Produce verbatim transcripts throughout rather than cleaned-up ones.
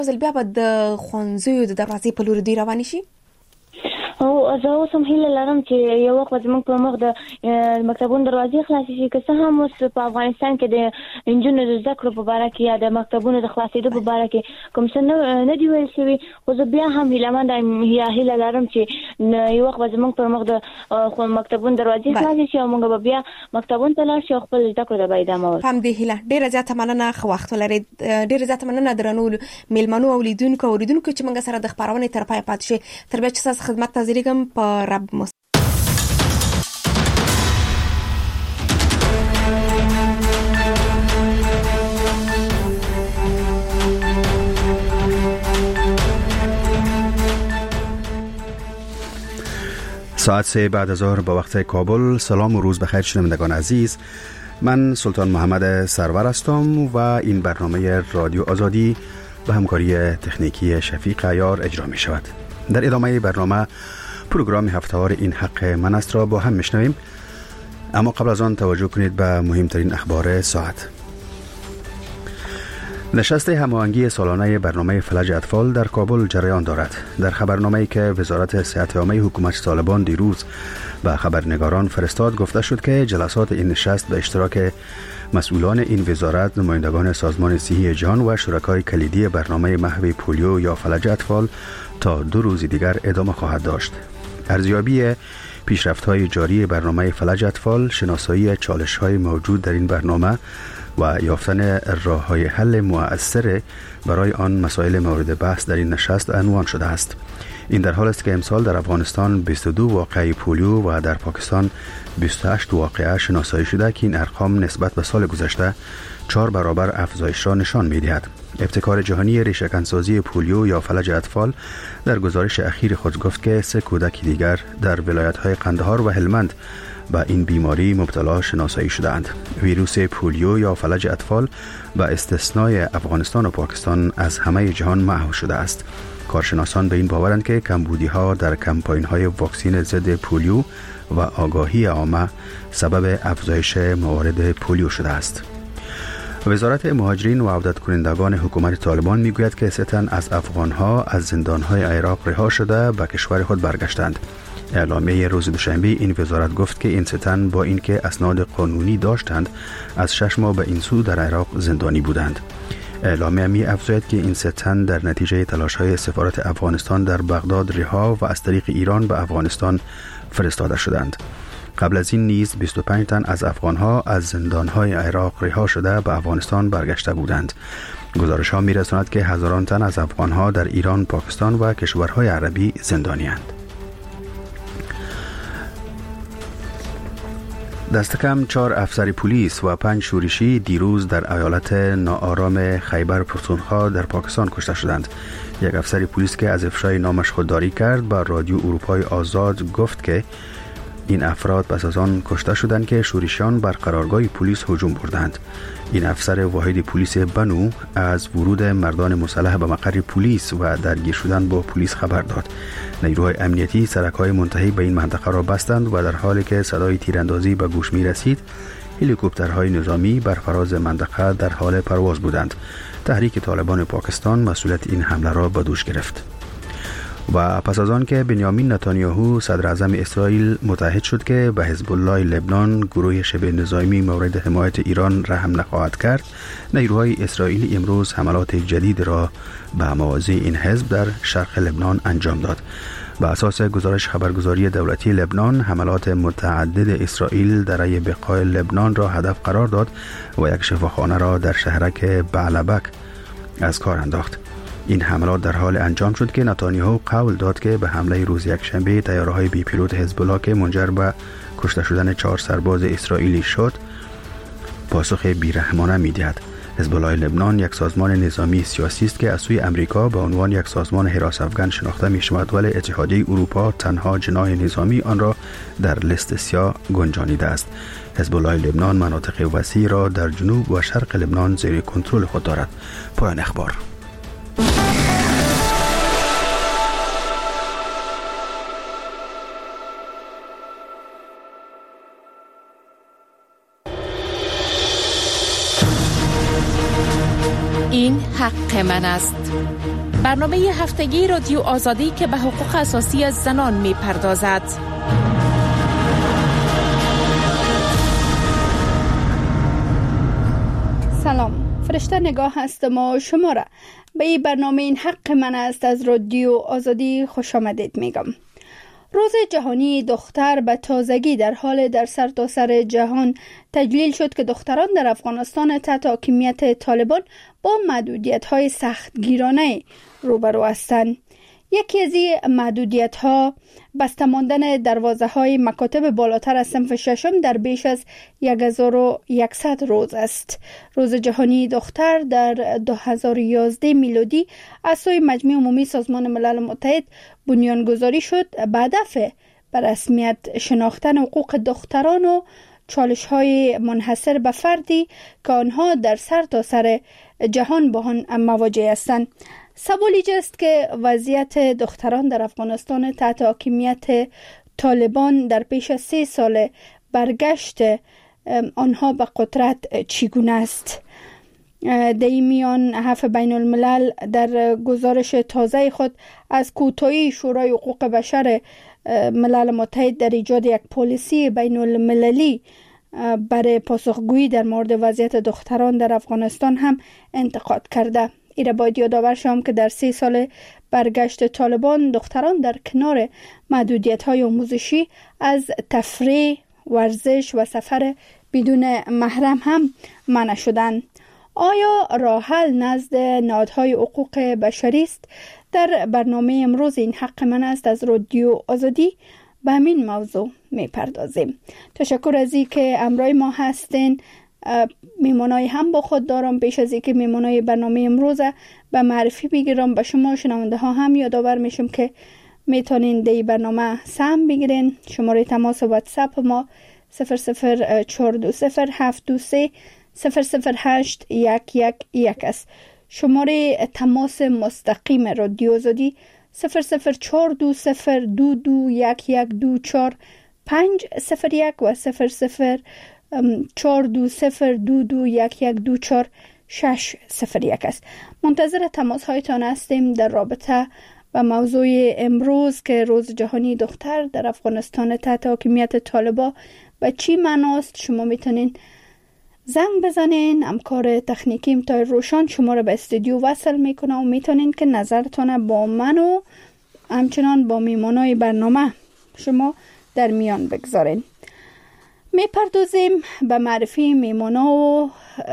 ځل بیا به د ښوونځیو د دروازې په لور دی روان شي. او زه اوس هم هیله لرم چې یو وخت زموږ په مخ د مکتبونو دروازې خلاصې شي، که څه هم اوس په افغانستان کې د انجونو د زده کړو په اړه کې یا د مکتبونو د خلاصېدو په اړه کې کوم څه نه دی ویل شوی، خو زه بیا هم هیلهمند یا هیله لرم چې یو وخت زموږ په مخ د مکتبونو دروازې خلاصې شي او موږ به بیا مکتبونو ته لاړ شو او خپل زده کړو ته ادامه ورکړو. هم دې هیله. ډیره زیاته مننه، خو وخت ولرئ. ډیره زیاته مننه درنو میلمنو او لیدونکو او اوریدونکو چې موږ سره د خبرونې تر پای پاتې شي. تر بیا چې تاسو خدمت ته زیږم په رب مس ساعت سه بعد از ظهر به وقت کابل. سلام و روز بخیر شنوندگان عزیز، من سلطان محمد سرور هستم و این برنامه رادیو آزادی به همکاری تکنیکی شفیق عیار اجرا می شود. در ادامه برنامه پروگرام هفته‌وار این حق من است را با هم میشنویم، اما قبل از آن توجه کنید به مهمترین اخبار ساعت. نشست هماهنگی سالانه برنامه فلج اطفال در کابل جریان دارد. در خبرنامه‌ای که وزارت صحت عامه حکومت طالبان دیروز به خبرنگاران فرستاد گفته شد که جلسات این نشست به اشتراک مسئولان این وزارت، نمایندگان سازمان صحی جهان و شرکای کلیدی برنامه محو پولیو یا فلج اطفال تا دو روز دیگر ادامه خواهد داشت. ارزیابی پیشرفت‌های جاری برنامه فلج اطفال، شناسایی چالش‌های موجود در این برنامه و یافتن راه‌های حل مؤثر برای آن مسائل مورد بحث در این نشست عنوان شده است. این در حال است که امسال در افغانستان بیست و دو واقعه پولیو و در پاکستان بیست و هشت واقعه شناسایی شده که این ارقام نسبت به سال گذشته چهار برابر افزایش را نشان می‌دهد. ابتکار جهانی ریشه‌کنسازی پولیو یا فلج اطفال در گزارش اخیر خود گفت که سه کودک دیگر در ولایت‌های قندهار و هلمند به این بیماری مبتلا شناسایی شده‌اند. ویروس پولیو یا فلج اطفال به استثنای افغانستان و پاکستان از همه جهان محو شده است. کارشناسان به این باورند که کمبودی‌ها در کمپاین‌های واکسن ضد پولیو و آگاهی عامه سبب افزایش موارد پولیو شده است. وزارت مهاجرین و عودت کنندگان حکومت طالبان میگوید که سه تن از افغان‌ها از زندان‌های عراق رها شده به کشور خود برگشتند. اعلامیه روز دوشنبه این وزارت گفت که این سه تن با اینکه اسناد قانونی داشتند از شش ماه به این سو در عراق زندانی بودند. اعلامیه می افزاید که این سه تن در نتیجه تلاش‌های سفارت افغانستان در بغداد رها و از طریق ایران به افغانستان فرستاده شدند. قبل از این نیز بیست و پنج تن از افغان‌ها از زندان‌های عراق رها شده به افغانستان برگشته بودند. گزارش‌ها می‌رساند که هزاران تن از افغان‌ها در ایران، پاکستان و کشورهای عربی زندانی‌اند. دست کم چهار افسر پلیس و پنج شورشی دیروز در ایالت ناآرام خیبر پختونخوا در پاکستان کشته شدند. یک افسر پلیس که از افشای نامش خودداری کرد با رادیو اروپای آزاد گفت که این افراد پس از آن کشته شدند که شورشیان بر قرارگاه پلیس هجوم بردند. این افسر واحد پلیس بنو از ورود مردان مسلح به مقر پلیس و درگیر شدن با پلیس خبر داد. نیروهای امنیتی سرک‌های منتهی به این منطقه را بستند و در حالی که صدای تیراندازی به گوش می رسید، هلیکوپترهای نظامی بر فراز منطقه در حال پرواز بودند. تحریک طالبان پاکستان مسئولیت این حمله را به دوش گرفت. و پس از آن که بنیامین نتانیاهو صدر اعظم اسرائیل متعهد شد که به حزب الله لبنان، گروه شبه نظامی مورد حمایت ایران رحم نخواهد کرد، نیروهای اسرائیلی امروز حملات جدید را به مواضع این حزب در شرق لبنان انجام داد. بر اساس گزارش خبرگزاری دولتی لبنان، حملات متعدد اسرائیل در بقاع لبنان را هدف قرار داد و یک شفاخانه را در شهرک بعلبک از کار انداخت. این حملات در حال انجام شد که نتانیاهو قول داد که به حمله روز یکشنبه طیاره‌های بی پیلوت حزب الله که منجر به کشته شدن چهار سرباز اسرائیلی شد پاسخ بیرحمانه می‌دهد. حزب الله لبنان یک سازمان نظامی سیاسی است که از سوی امریکا به عنوان یک سازمان حراس افغان شناخته می‌شود، ولی اتحادیه اروپا تنها جناح نظامی آن را در لیست سیاه گنجانیده است. حزب الله لبنان مناطق وسیع را در جنوب و شرق لبنان زیر کنترل خود دارد. پایان اخبار. این حق من است. برنامه هفتگی رادیو آزادی که به حقوق اساسی از زنان می پردازد. سلام، فرشته نگاه هستم و شما را به این برنامه این حق من است از رادیو آزادی خوش آمدید میگم. روز جهانی دختر به تازگی در حال در سرتاسر جهان تجلیل شد که دختران در افغانستان تحت حاکمیت طالبان با محدودیت‌های سختگیرانه روبرو هستند. یکی از این محدودیت‌ها بسته ماندن دروازه‌های مکاتب بالاتر از صنف ششم در بیش از هزار و صد روز است. روز جهانی دختر در دو هزار و یازده میلادی از سوی مجمع عمومی سازمان ملل متحد بنیانگذاری شد به هدف به رسمیت شناختن حقوق دختران و چالش‌های منحصر به فردی که آنها در سرتاسر جهان با آن مواجه هستند. سوال است که وضعیت دختران در افغانستان تحت حاکمیت طالبان در پیش از سه سال برگشت آنها به قدرت چگونه است؟ در این میان حرف بین الملل در گزارش تازه خود از کوتاهی شورای حقوق بشر ملل متحد در ایجاد یک پالیسی بین المللی برای پاسخگویی در مورد وضعیت دختران در افغانستان هم انتقاد کرده. ایره باید یادآور شوم که در سه سال برگشت طالبان دختران در کنار محدودیت‌های آموزشی از تفریح، ورزش و سفر بدون محرم هم منع شدند. آیا راه حل نزد نهادهای حقوق بشری است؟ در برنامه امروز این حق من است از رادیو آزادی به همین موضوع میپردازیم. تشکر از این که همراه ما هستین. میمونای هم با خود دارم. پیش از اینکه میمونای برنامه امروز به معرفی بگیرم به شما شنونده ها هم یادآور میشم که میتونین دی برنامه سهم بگیرین. شماره تماس واتساپ ما صفر صفر چهار دو صفر هفت دو سه صفر صفر هشت یک یک یک است. شماره تماس مستقیم رادیو آزادی صفر صفر چهار دو صفر دو دو یک یک دو چهار پنج صفر یک و صفر صفر چهار دو صفر دو دو یک یک دو چهار شش صفر یک است. منتظر تماس هایتان هستیم در رابطه با موضوع امروز که روز جهانی دختر در افغانستان تحت حاکمیت طالبان و چی معناست. شما میتونین زنگ بزنین. همکار تکنیکی تا روشان شما رو به استودیو وصل میکنه و میتونین که نظرتان با من و همچنان با میمانای برنامه شما در میان بگذارین. میپردازیم به معرفی میمانا و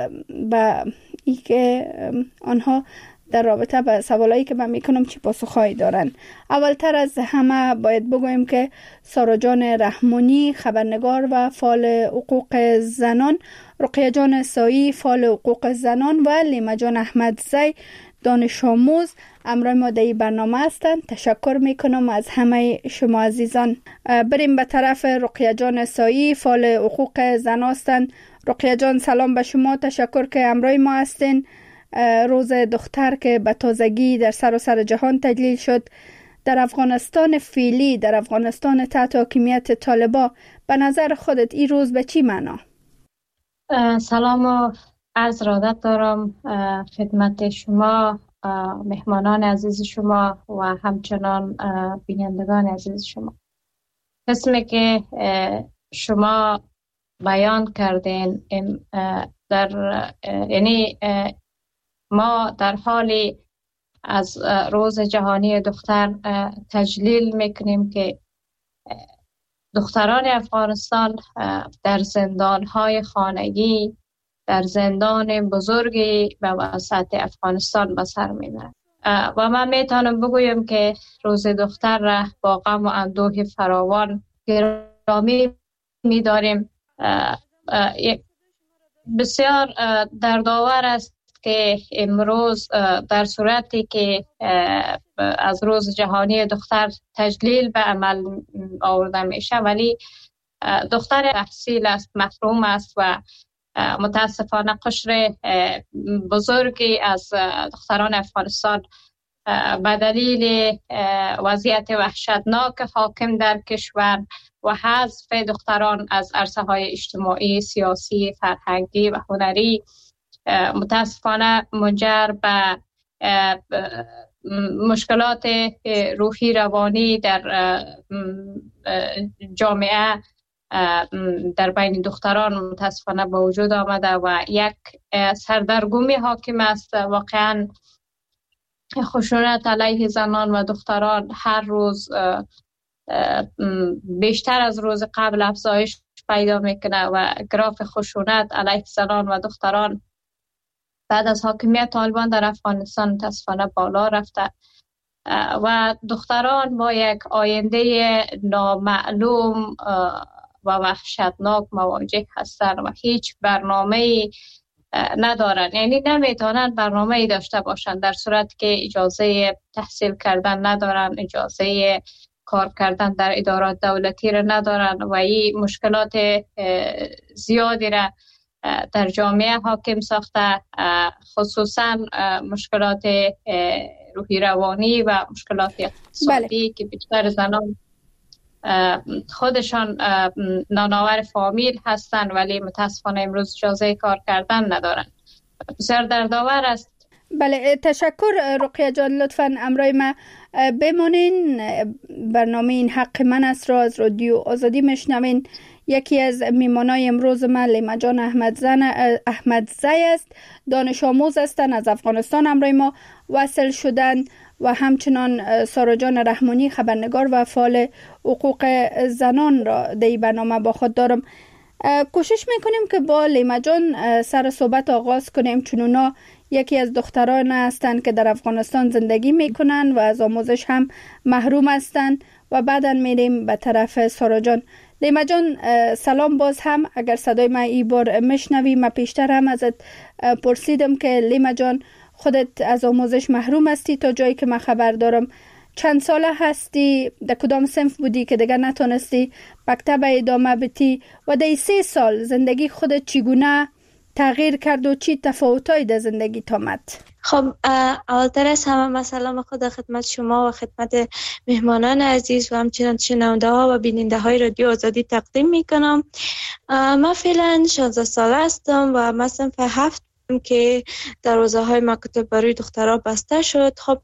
به ای که آنها در رابطه با سوالایی که من میکنم چی پاسخهایی دارن. اولتر از همه باید بگویم که سارا جان رحمانی خبرنگار و فعال حقوق زنان، رقیه جان سایی فعال حقوق زنان و لیما جان احمدزی دانش آموز امروز ما در این برنامه هستند. تشکر میکنم از همه شما عزیزان. بریم به طرف رقیه جان سایی فعال حقوق زن هستند. رقیه جان سلام به شما. تشکر که امروز ما هستین. روز دختر که به تازگی در سراسر جهان تجلیل شد در افغانستان فعلی، در افغانستان تحت حاکمیت طالبان، به نظر خودت این روز به چی معنا؟ سلام و عرض ارادت دارم خدمت شما، مهمانان عزیز شما و همچنان بینندگان عزیز شما. قسمی که شما بیان کردین در یعنی ما در حالی از روز جهانی دختر تجلیل میکنیم که دختران افغانستان در زندانهای خانگی، در زندان بزرگی به وسط افغانستان به سر میبرند و من میتونم بگویم که روز دختر را با غم و اندوه فراوان گرامی میداریم. بسیار دردآور است که امروز در صورتی که از روز جهانی دختر تجلیل به عمل آورده میشه ولی دختر تحصیل است، محروم است و متاسفانه قشر بزرگی از دختران افغانستان به دلیل وضعیت وحشتناک حاکم در کشور و حذف دختران از عرصه های اجتماعی، سیاسی، فرهنگی و هنری متاسفانه منجر به مشکلات روحی روانی در جامعه در بین دختران متاسفانه به وجود آمده و یک سردرگمی حاکم است. واقعا خشونت علیه زنان و دختران هر روز بیشتر از روز قبل افزایش پیدا میکنه و گراف خشونت علیه زنان و دختران بعد از حاکمیت طالبان در افغانستان متاسفانه بالا رفته و دختران با یک آینده نامعلوم و وحشتناک مواجه هستند و هیچ برنامه‌ای ندارن، یعنی نمیتونن برنامه‌ای داشته باشند در صورت که اجازه تحصیل کردن ندارن، اجازه کار کردن در ادارات دولتی را ندارن و این مشکلات زیادی را در جامعه حاکم ساخته، خصوصا مشکلات روحی روانی و مشکلات اقتصادی بله. که بیشتر زنان خودشان نانآور فامیل هستند ولی متاسفانه امروز اجازه کار کردن ندارن. بسیار دردآور است. بله تشکر رقیه جان، لطفاً امرای ما بمانین. برنامه این حق من است را از رادیو آزادی میشنوین. یکی از میمانای امروز من لیما جان احمدزی است، دانش آموز هستند، از افغانستان امرای ما وصل شدند و همچنان سارا جان رحمانی خبرنگار و فعال حقوق زنان را در این برنامه با خود دارم. کوشش میکنیم که با لیما جان سر صحبت آغاز کنیم چون اونا یکی از دختران هستند که در افغانستان زندگی میکنن و از آموزش هم محروم هستند و بعدا میریم به طرف سارا جان. لیما جان سلام باز هم، اگر صدای من ای بار میشنوی، من پیشتر هم ازت پرسیدم که لیما جان خودت از آموزش محروم هستی تا جایی که من خبر دارم. چند ساله هستی؟ در کدام صنف بودی که دیگر نتونستی مکتب ادامه بدی و در سه سال زندگی خودت چگونه تغییر کرد و چی تفاوتایی در زندگی آمد؟ خب اولتر از همه من سلام خود خدمت شما و خدمت مهمانان عزیز و همچنان شنونده ها و بیننده های رادیو آزادی تقدیم می کنم. من فعلا شانزده ساله هستم و من صنف هفت که دروازه های مکتب برای دخترها بسته شد. خب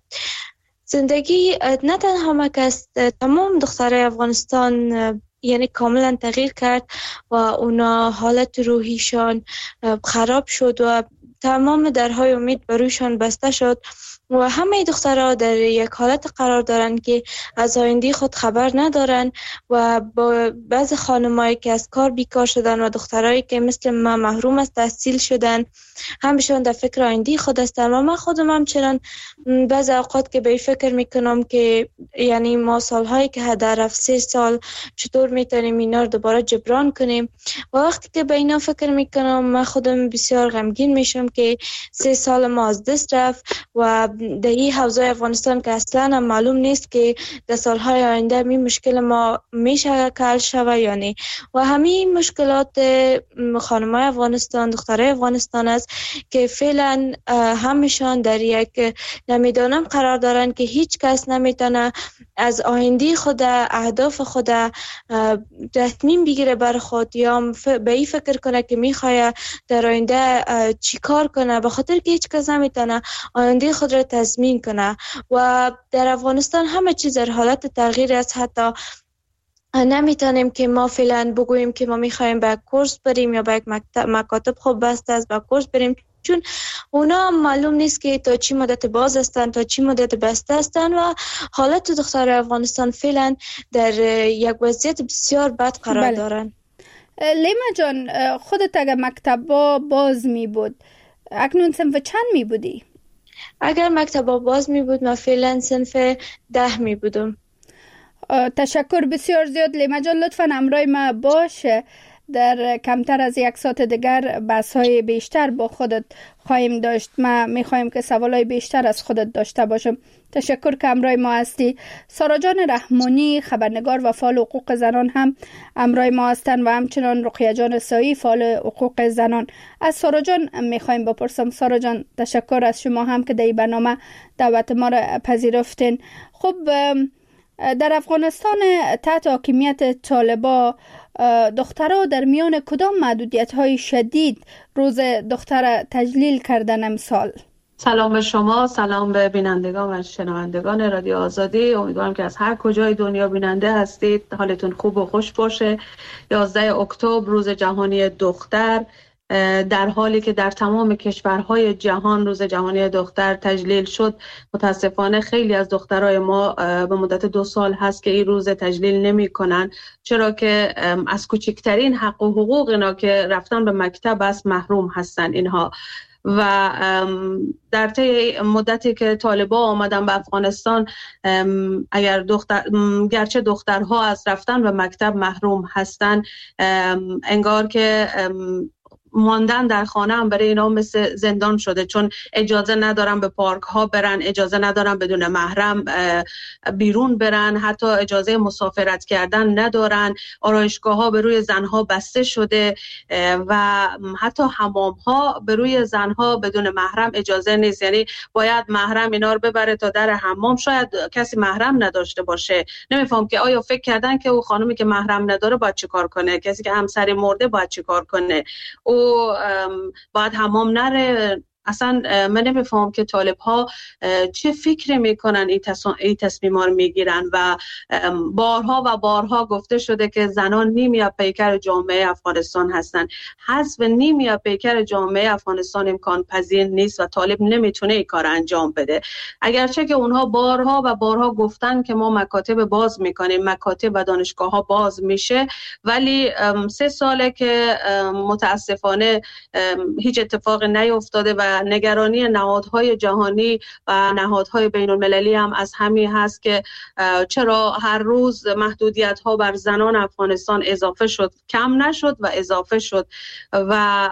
زندگی نه تنها مکست تمام دخترای افغانستان یعنی کاملا تغییر کرد و اونا حالت روحیشان خراب شد و تمام درهای امید برویشان بسته شد و همه دخترها در یک حالت قرار دارن که از آینده خود خبر ندارن و با بعض خانمایی که از کار بیکار شدن و دخترایی که مثل من محروم از تحصیل شدن همشون در فکر آینده خود هستن و من خودم همچنان بعض اوقات که به فکر میکنم که یعنی ما سالهایی که هدر رفت سه سال چطور میتونیم اینا رو دوباره جبران کنیم و وقتی که به اینا فکر میکنم من خودم بسیار غمگین میشم که سه سال ما از دست رفت و در این حوزه افغانستان که اصلا هم معلوم نیست که در سالهای آینده می مشکل ما میشه کل شوه یا نه و همین مشکلات خانمای افغانستان دخترای افغانستان است که فعلا همشان در یک نمیدانم قرار دارن که هیچ کس نمیتونه از آینده خود اهداف خود تصمیم بگیره بر خود یا به این فکر کنه که میخواه در آینده چی کار کنه به خاطر که هیچ کس نمیتونه آینده خود را تضمین کنه و در افغانستان همه چیز در حالت تغییر است. حتی نمیتونیم که ما فعلا بگوییم که ما میخوایم به کورس بریم یا به یک مکاتب خوب بسته است به کورس بریم چون اونا معلوم نیست که تا چی مدت باز هستن تا چی مدت بسته هستن و حالت دختر افغانستان فعلا در یک وضعیت بسیار بد قرار بله. دارن. لیما جان خودت اگر مکتب باز می بود اکنون صنف چند می بودی؟ اگر مکتب باز می بود من فعلا صنف ده می بودم. تشکر بسیار زیاد لیما جان، لطفا همراه ما باشه. در کمتر از یک ساعت دیگر بحث های بیشتر با خودت خواهیم داشت. ما میخوایم که سوالای بیشتر از خودت داشته باشم. تشکر که همراه ما هستی. سارا جان رحمانی خبرنگار و فعال حقوق زنان هم همراه ما هستند و همچنان رقیه جان سایی فعال حقوق زنان. از سارا جان میخوایم بپرسم. سارا جان تشکر از شما هم که در این برنامه دعوت ما را پذیرفتین. خب در افغانستان تحت حاکمیت طالبا دخترها در میان کدام محدودیت‌های شدید روز دختر تجلیل کردن امسال؟ سلام به شما، سلام به بینندگان و شنوندگان رادیو آزادی. امیدوارم که از هر کجای دنیا بیننده هستید حالتون خوب و خوش باشه. یازده اکتبر روز جهانی دختر، در حالی که در تمام کشورهای جهان روز جهانی دختر تجلیل شد، متاسفانه خیلی از دخترای ما به مدت دو سال هست که این روز تجلیل نمی کنن، چرا که از کوچکترین حق و حقوق اینا که رفتن به مکتب است محروم هستن اینها. و در طی مدتی که طالبا آمدن به افغانستان، اگر دختر گرچه دخترها از رفتن به مکتب محروم هستن، انگار که ماندن در خانه هم برای اینا مثل زندان شده، چون اجازه ندارن به پارک ها برن، اجازه ندارن بدون محرم بیرون برن، حتی اجازه مسافرت کردن ندارن، آرایشگاه ها به روی زنها بسته شده و حتی حمام ها به روی زنها بدون محرم اجازه نیست. یعنی باید محرم اینا رو ببره تا در حمام، شاید کسی محرم نداشته باشه. نمیفهم که آیا فکر کردن که او خانومی که محرم نداره باید چی کار کنه، کسی که همسری مرده باید چی کار کنه، او باید حمام نره. اصلا من نمیفهم که طالب ها چه فکر میکنن این تصمیم ها رو میگیرن. و بارها و بارها گفته شده که زنان نیم یا پیکر جامعه افغانستان هستن. حذف نیم یا پیکر جامعه افغانستان امکان پذیر نیست و طالب نمیتونه این کار انجام بده. اگرچه که اونها بارها و بارها گفتن که ما مکاتب باز میکنیم، مکاتب و دانشگاه ها باز میشه، ولی سه ساله که متاسفانه هیچ اتفاق نیفتاده و نگرانی نهادهای جهانی و نهادهای بین المللی هم از همین هست که چرا هر روز محدودیت ها بر زنان افغانستان اضافه شد، کم نشد و اضافه شد. و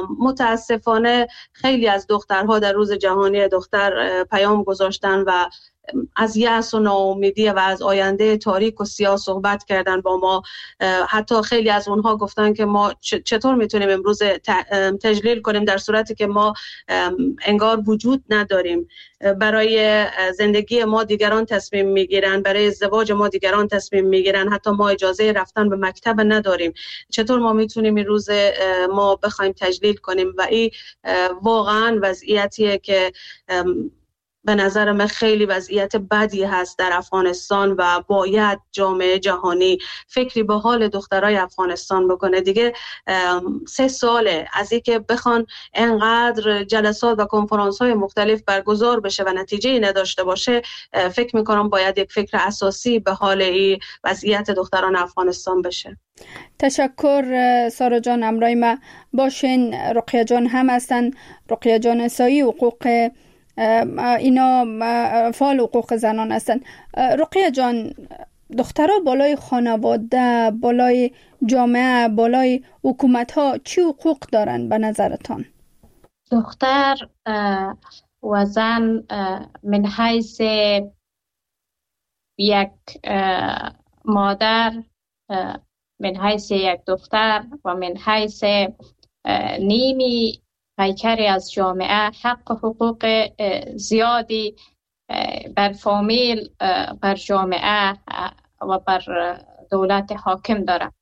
متاسفانه خیلی از دخترها در روز جهانی دختر پیام گذاشتن و از یأس و ناامیدی و از آینده تاریک و سیاه صحبت کردن با ما. حتی خیلی از اونها گفتن که ما چطور میتونیم امروز تجلیل کنیم در صورتی که ما انگار وجود نداریم. برای زندگی ما دیگران تصمیم میگیرن، برای ازدواج ما دیگران تصمیم میگیرن، حتی ما اجازه رفتن به مکتب نداریم. چطور ما میتونیم این روز ما بخوایم تجلیل کنیم؟ و این واقعا وضعیتیه که به نظر من خیلی وضعیت بدی هست در افغانستان و باید جامعه جهانی فکری به حال دخترای افغانستان بکنه. دیگه سه ساله از اینکه بخوان انقدر جلسات و کنفرانس های مختلف برگزار بشه و نتیجه نداشته باشه. فکر میکنم باید یک فکر اساسی به حال این وضعیت دختران افغانستان بشه. تشکر سارا جان. امرای ما باشین رقیه جان هم هستن، رقیه جان اسایی، حقوق اینا فعال حقوق زنان هستند. رقیه جان، دخترها بالای خانواده، بالای جامعه، بالای حکومت ها چی حقوق دارن به نظرتان؟ دختر و زن من حیث یک مادر، من حیث یک دختر و من حیث نیمی پیکری از جامعه حق و حقوق زیادی بر فامیل، بر جامعه و بر دولت حاکم دارد.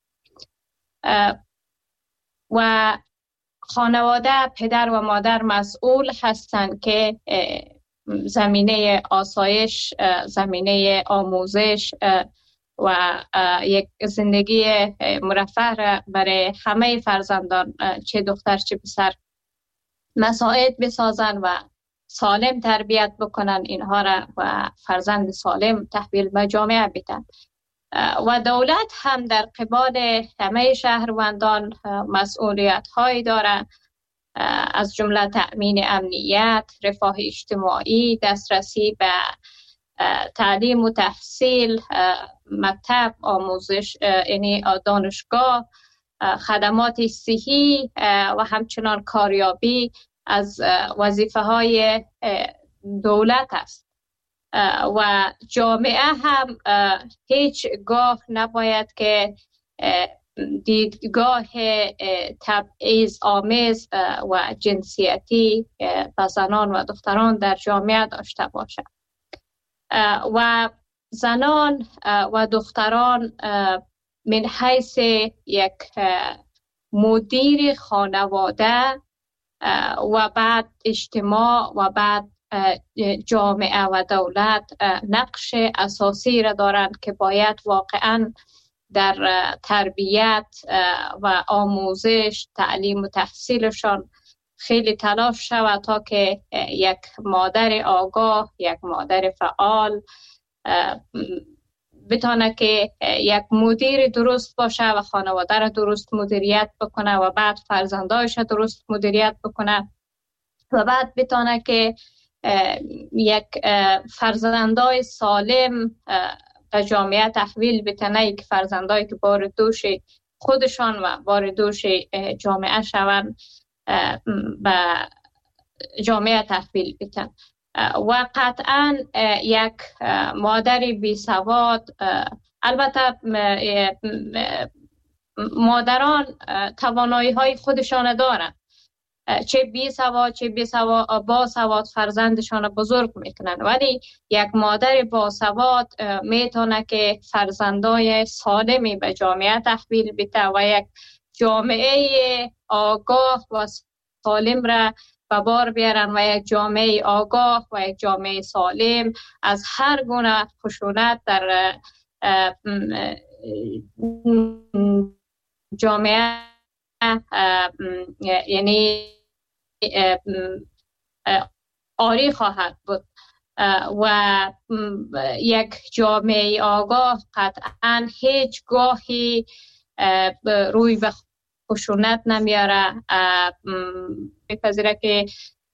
و خانواده، پدر و مادر مسئول هستند که زمینه آسایش، زمینه آموزش و یک زندگی مرفه برای همه فرزندان، چه دختر چه پسر، مساعد بسازن و سالم تربیت بکنن اینها را و فرزند سالم تحویل به جامعه بدن. و دولت هم در قبال همه شهروندان مسئولیت هایی داره، از جمله تأمین امنیت، رفاه اجتماعی، دسترسی به تعلیم و تحصیل، مکتب، آموزش یعنی دانشگاه، خدمات صحی و همچنان کاریابی از وظیفه های دولت است. و جامعه هم هیچ گاه نباید که دیدگاه تبعیض آمیز و جنسیتی به زنان و دختران در جامعه داشته باشد. و زنان و دختران من حیث یک مدیر خانواده و بعد اجتماع و بعد جامعه و دولت نقش اساسی را دارند که باید واقعا در تربیت و آموزش، تعلیم و تحصیلشان خیلی تلاش شود تا که یک مادر آگاه، یک مادر فعال بتونه که یک مدیر درست باشه و خانواده را درست مدیریت بکنه و بعد فرزندایش را درست مدیریت بکنه و بعد بتونه که یک فرزندای سالم به جامعه تحویل بتونه که فرزندایی که بار دوش خودشان و بار دوش جامعه شوند به جامعه تحویل بتن. و قطعا یک مادر بی سواد، البته مادران توانایی های خودشان دارند، چه بی سواد چه بی سواد با سواد فرزندشان بزرگ میکنن، ولی یک مادر با سواد میتونه که فرزندای سالمی به جامعه تحویل بده و یک جامعه آگاه و سالم را به بار بیارن و یک جامعه آگاه و یک جامعه سالم از هر گونه خشونت در جامعه یعنی عاری خواهد بود و یک جامعه آگاه قطعا هیچ گاهی روی به خشونت نمیاره، بپذیره که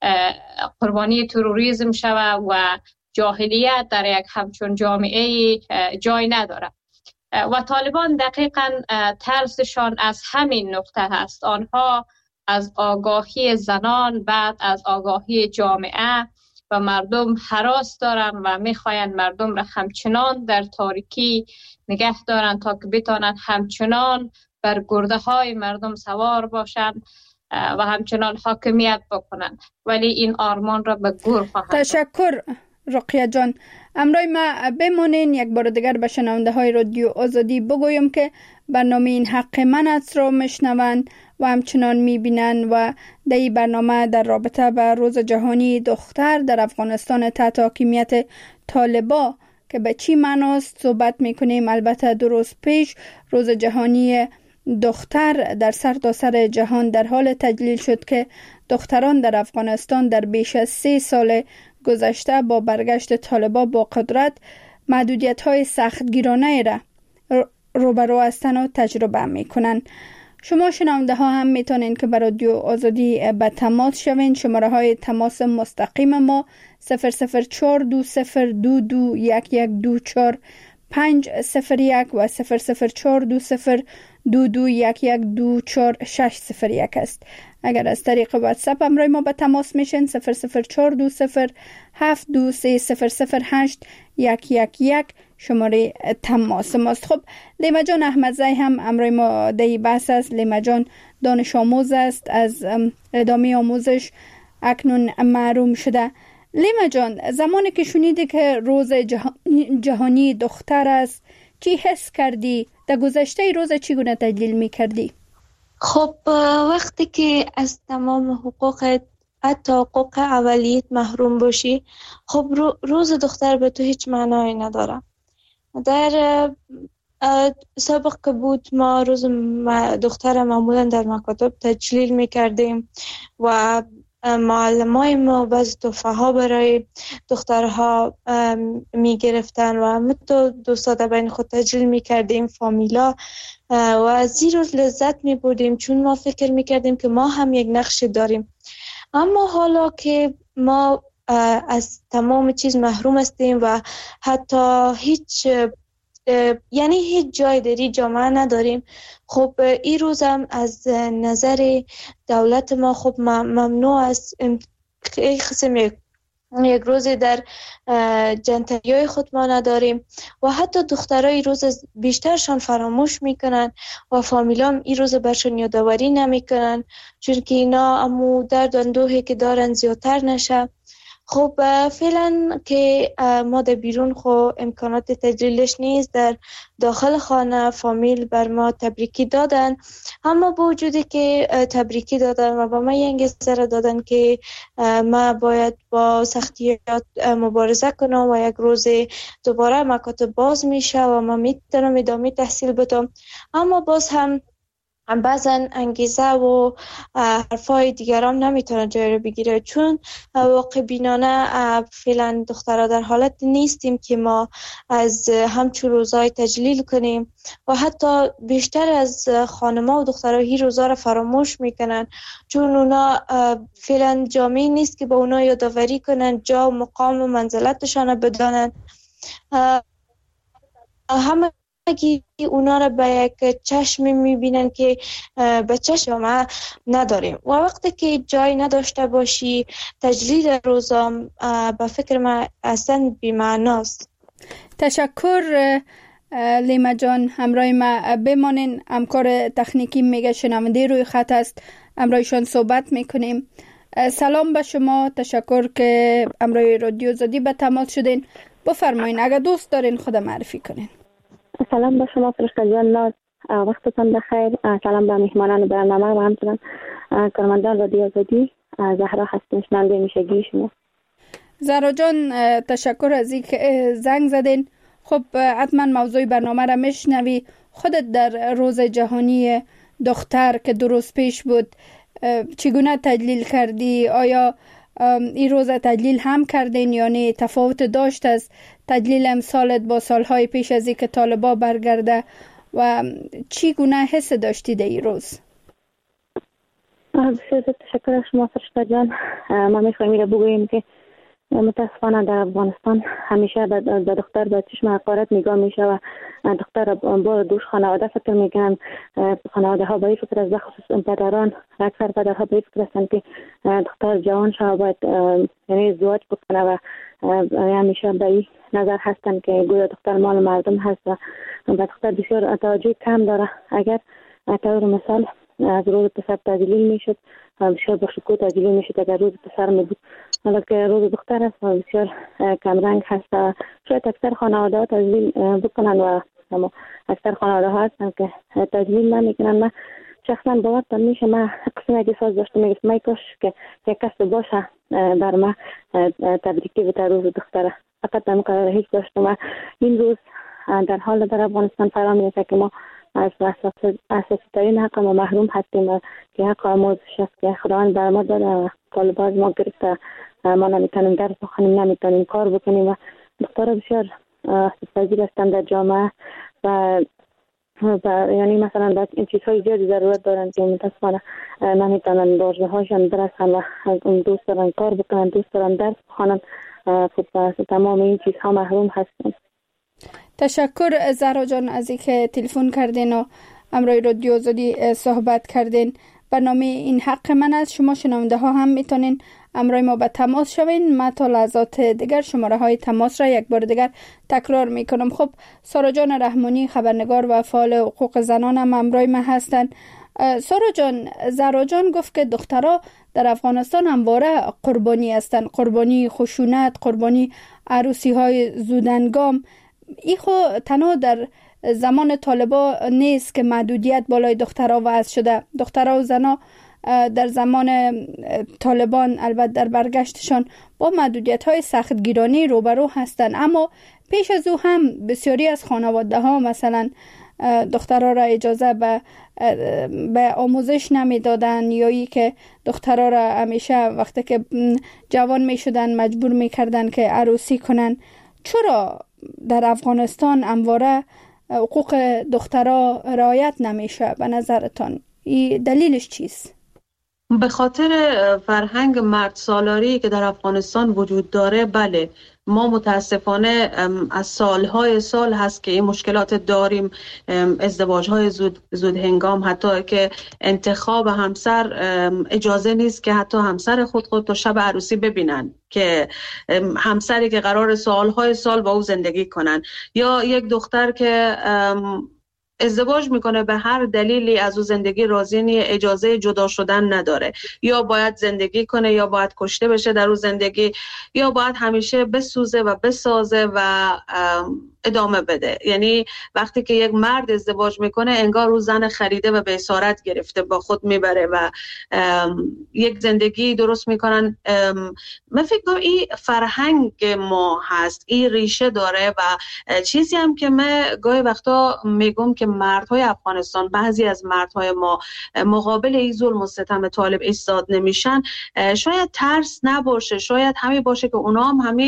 قربانی تروریسم شود و جاهلیت در یک همچون جامعه جای نداره. و طالبان دقیقاً ترسشان از همین نقطه هست. آنها از آگاهی زنان، بعد از آگاهی جامعه و مردم هراس دارن و میخواین مردم را همچنان در تاریکی نگه دارن تا که بتانند همچنان بر گرده های مردم سوار باشند و همچنان حاکمیت بکنند، ولی این آرمان را به گور خواهند. تشکر رقیه جان. امروز ما بمانین یک بار دیگر به شنونده های رادیو آزادی بگویم که برنامه این حق من است را میشنوند و همچنان میبینند و در این برنامه در رابطه به روز جهانی دختر در افغانستان تحت حاکمیت طالبان که به چی معناست صحبت میکنیم. البته دو روز پیش روز جهانی دختر در سرتاسر جهان در حال تجلیل شد که دختران در افغانستان در بیش از سه سال گذشته با برگشت طالبان با قدرت محدودیت‌های سختگیرانه را روبرو هستند و تجربه میکنند. شما شنونده ها هم میتونین که بر رادیو آزادی به تماس شوین. شماره های تماس مستقیم ما صفر صفر چهار دو صفر دو دو یک یک دو چهار پنج صفر یک و صفر صفر چهار دو صفر دو دو یک یک دو چهار شش صفر یک است. اگر از طریق واتساپ امروز ما به تماس میشین صفر صفر چهار دو صفر هفت دو سه صفر صفر هشت یک یک یک شماره تماس ماست. خب لیما جان احمدزی هم امروز ما در بحث است. لیما جان دانش آموز است، از ادامه آموزش اکنون محروم شده. لیما جان زمانی که شنیدی که روز جهانی دختر است چی حس کردی؟ در گذشته روز چگونه تجلیل می کردی؟ خب وقتی که از تمام حقوق حتی حقوق اولیت محروم باشی، خب روز دختر به تو هیچ معنایی نداره. در سابق که بود ما روز دختر معمولا در مکاتب تجلیل می کردیم و معلمای ما بعض تحفه ها برای دخترها می گرفتن و متو دوستاده بین خود تجلیل می کردیم فامیلا و از این روز لذت می بودیم چون ما فکر می کردیم که ما هم یک نقش داریم. اما حالا که ما از تمام چیز محروم هستیم و حتی هیچ یعنی هیچ جای داری جامعه نداریم، خب این روز هم از نظر دولت ما خب ممنوع است. یک قسم یک یک روزی در جنتریای خود ما نداریم و حتی دخترای روز بیشترشان فراموش میکنن و فامیلام این روز برشان یادآوری نمیکنن چون که اینا امو درد و اندوهی که دارن زیادتر نشه. خب فعلا که ما در بیرون خو امکانات تجلیلش نیست، در داخل خانه فامیل بر ما تبریکی دادن، اما با وجودی که تبریکی دادن و با ما انگیزه دادن که ما باید با سختیات مبارزه کنم و یک روز دوباره مکاتب باز میشه و ما میتونم ادامه تحصیل بدم، اما باز هم بعضا انگیزه و حرفای دیگران نمیتونه جای رو بگیره، چون واقع بینانه فعلا دخترها در حالت نیستیم که ما از همچون روزای تجلیل کنیم و حتی بیشتر از خانم‌ها و دخترها هی روزا رو فراموش میکنن، چون اونا فعلا جامعه نیست که با اونا یادآوری کنن جا و مقام و منزلتشان بدانن. همه اگه اونا رو به یک چشم میبینن که به چشم ما نداریم و وقتی که جای نداشته باشی تجلیل روزام به فکر ما اصلا بی‌معناست. تشکر لیما جان، همراه ما بمانین. همکار تکنیکی میگه شنونده روی خط است، همراهشان صحبت میکنیم. سلام به شما، تشکر که همراه رادیو آزادی به تماس شدین. بفرمایین اگه دوست دارین خود معرفی کنین. سلام به شما فرشته جان، ناز وقتتان بخیر. سلام به مهمانان برنامه و همچنین کارمندان رادیو آزادی. زهرا هستم، شنونده میشگی شما. زهرا جان تشکر از اینکه زنگ زدین. خب حتما موضوع برنامه را میشنوی. خودت در روز جهانی دختر که دو روز پیش بود چگونه تجلیل کردی؟ آیا این روز تجلیل هم کردین یا نه؟ تفاوت داشت از تجلیل امسالت با سالهای پیش از اینکه طالبا برگرده و چگونه حس داشتی در این روز؟ بسیار تشکر از شما فرشته جان. ما میخوایم این رو بگوییم که متاسفانه در افغانستان همیشه به دختر به چشم حقارت نگاه میشه و دختر با دوش خانواده فکر میکنن. خانواده ها با این فکر از بخصوص پدران، اکثر پدرها با این فکر هستند که دختر جوان شده باید یعنی ازدواج بکنه و همیشه به این نظر هستند که گویا دختر مال مردم هست و به دختر بسیار توجه کم داره. اگر طور مثال از روز پسر تجلیل میشد بسیار با شکوه تجلیل میشد، اگر روز پسر می بود، حالا که روز دختر است و بسیار کمرنگ هست و شاید اکثر خانواده ها تجلیل بکنن و اکثر خانواده ها هستن که تجلیل نمیکنن. من شخصا باورتان میشه، من قسم اگه ساز داشته میگم من کاش که یک کس باشه بر من تبریکی بده روز دختره، فقط من قرار هیچ داشته و این روز در حال در افغانستان فرا میرسه که ما از اساسی ترین حق ما محروم هستیم که حق آموزش است که خداوند بر ما داده و طالبا از ما گرفته. ما نمیتونیم درس بخونیم، نمیتونیم کار بکنیم و دخترها بسیار پذیر هستند در جامعه و و یعنی مثلا در این چیزهای زیادی ضرورت دارن که متاسفانه نمیتونن به هاشون برسن و دوست دارن کار بکنن، دوست دارن درس بخونن. خب تمام این چیزها محروم هستن. تشکر زهرا جان از اینکه تلفن کردین و همراه رادیو آزادی صحبت کردین. برنامه این حق من است. شما شنونده ها هم میتونین همراه ما به تماس شوین. من تا لحظات دیگر شماره های تماس را یک بار دیگر تکرار میکنم. خب سارا جان رحمانی خبرنگار و فعال حقوق زنان هم همراه ما هستن. سارا جان، زهرا جان گفت که دخترها در افغانستان همواره قربانی هستند، قربانی خشونت، قربانی عروسی های زودنگام. این خو تنها در زمان طالبا نیست که محدودیت بالای دخترها وضع شده. دخترها و زنها در زمان طالبان البته در برگشتشان با محدودیت های سختگیرانی روبرو هستند، اما پیش از او هم بسیاری از خانواده ها مثلا دخترها را اجازه به به آموزش نمیدادن یا ای که دخترها را همیشه وقتی که جوان می شدن مجبور می کردن که عروسی کنن. چرا در افغانستان همواره حقوق دخترها رعایت نمیشه به نظرتان؟ این دلیلش چیست؟ به خاطر فرهنگ مرد سالاری که در افغانستان وجود داره. بله، ما متاسفانه از سالهای سال هست که این مشکلات داریم. ازدواج‌های زود زود هنگام، حتی که انتخاب همسر اجازه نیست که حتی همسر خود خود تا شب عروسی ببینن، که همسری که قرار سالهای سال با او زندگی کنن، یا یک دختر که ازدواج میکنه به هر دلیلی از او زندگی راضی نیه، اجازه جدا شدن نداره، یا باید زندگی کنه یا باید کشته بشه در اون زندگی، یا باید همیشه بسوزه و بسازه و ادامه بده. یعنی وقتی که یک مرد ازدواج میکنه انگار او زن خریده و به اسارت گرفته با خود میبره و یک زندگی درست میکنن. من فکر کنم این فرهنگ ما هست، این ریشه داره و چیزی هم که من گاهی وقتا میگم که مردهای افغانستان، بعضی از مردهای ما مقابل این ظلم و ستم طالب ایستاد نمیشن، شاید ترس نباشه، شاید همین باشه که اونا هم همین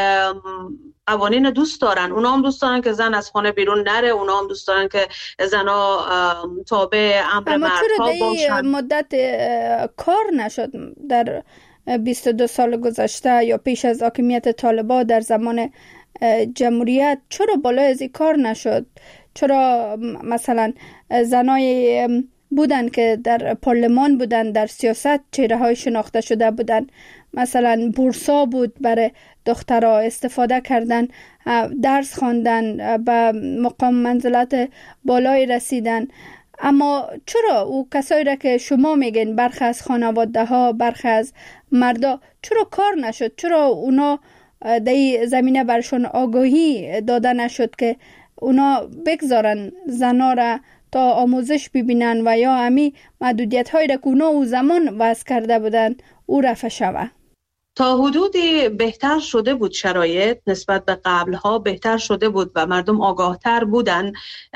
قوانین دوست دارن، اونا هم دوست دارن که زن از خانه بیرون نره، اونا هم دوست دارن که زنها تابع امر مردها باشن. مدت کار نشد در بیست و دو سال گذشته یا پیش از حاکمیت طالبان در زمان جمهوریت، چرا بالای از این کار نشد؟ چرا مثلا زنای بودن که در پارلمان بودن، در سیاست چهره های شناخته شده بودن، مثلا بورسا بود برای دخترها استفاده کردن، درس خواندن، به مقام منزلت بالای رسیدن، اما چرا او کسایی را که شما میگین برخی از خانواده ها، برخی از مردا، چرا کار نشد؟ چرا اونا در این زمینه برشون آگاهی داده نشد که اونا بگذارن زنا را تا آموزش ببینن و یا همی محدودیت هایی را که اونا او زمان وضع کرده بودن او رفع شوه؟ تا حدودی بهتر شده بود، شرایط نسبت به قبلها بهتر شده بود و مردم آگاهتر بودن،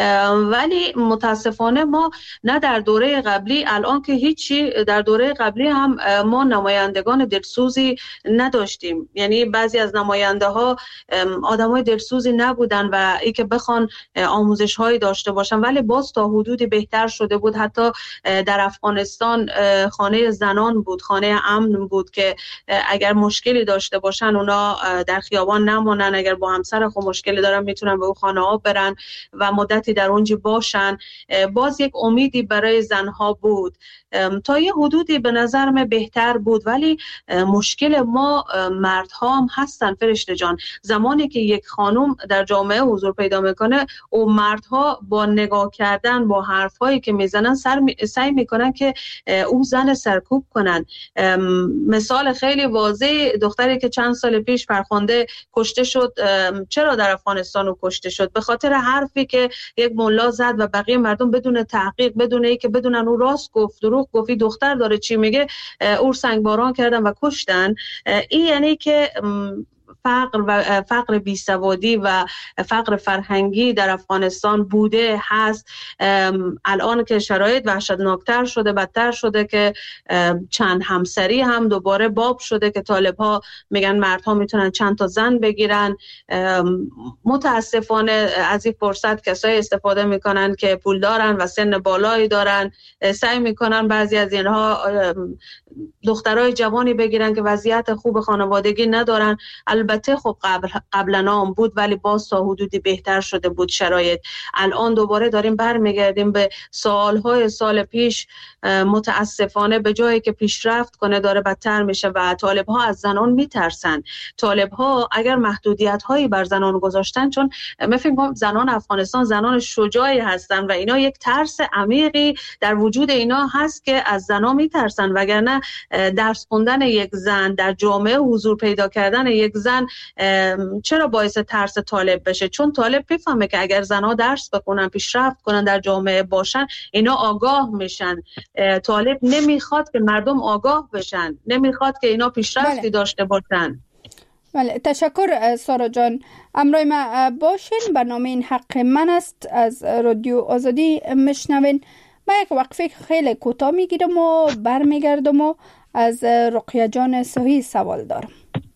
ولی متاسفانه ما نه در دوره قبلی، الان که هیچی، در دوره قبلی هم ما نمایندگان دلسوزی نداشتیم. یعنی بعضی از نماینده ها آدمای دلسوزی نبودن و ای که بخوان آموزش هایی داشته باشن، ولی باز تا حدودی بهتر شده بود. حتی در افغانستان خانه زنان بود، خانه امن بود که اگر مشکلی داشته باشن اونا در خیابان نمونن، اگر با همسر خود مشکلی دارن میتونن به اون خانه ها برن و مدتی در اونجا باشن. باز یک امیدی برای زنها بود. تا یه حدودی به نظر من بهتر بود، ولی مشکل ما مردها هم هستن فرشته جان. زمانی که یک خانم در جامعه حضور پیدا میکنه، او مردها با نگاه کردن، با حرفایی که میزنن سر می... سعی میکنن که او زن سرکوب کنن. مثال خیلی واضح، دختری که چند سال پیش فرخنده کشته شد، چرا در افغانستان او کشته شد؟ به خاطر حرفی که یک ملا زد و بقیه مردم بدون تحقیق، بدون اینکه بدونن او راست گفت دروغ گفت، دختر داره چی میگه، او سنگباران کردن و کشتن. این یعنی که فقر و فقر بیسوادی و فقر فرهنگی در افغانستان بوده هست. الان که شرایط وحشتناکتر شده، بدتر شده که چند همسری هم دوباره باب شده که طالب ها میگن مردها میتونن چند تا زن بگیرن. متاسفانه از این فرصت کسایی استفاده میکنن که پول دارن و سن بالایی دارن، سعی میکنن بعضی از اینها دخترای جوانی بگیرن که وضعیت خوب خانوادگی ندارن. البته خب قبل قبلا هم بود، ولی باز تا حدودی بهتر شده بود شرایط. الان دوباره داریم برمیگردیم به سالهای سال پیش. متاسفانه به جایی که پیشرفت کنه داره بدتر میشه و طالب ها از زنان میترسن. طالب ها اگر محدودیت هایی بر زنان گذاشتن، چون من فکر می‌کنم زنان افغانستان زنان شجاعی هستن و اینا یک ترس عمیقی در وجود اینا هست که از زنان میترسن، وگرنه درس خوندن یک زن، در جامعه حضور پیدا کردن یک زن چرا باعث ترس طالب بشه؟ چون طالب میفهمه که اگر زنها درس بخونن، پیشرفت کنن، در جامعه باشن، اینا آگاه میشن. طالب نمیخواد که مردم آگاه بشن، نمیخواد که اینا پیشرفتی بله. داشته باشن. بله، تشکر سارا جان. امروی ما باشین. برنامه این حق من است از رادیو آزادی میشنوین. ما یک وقفه خیلی کوتاه میگیرم و برمیگردم و از رقیه جان صحیح سوال دارم.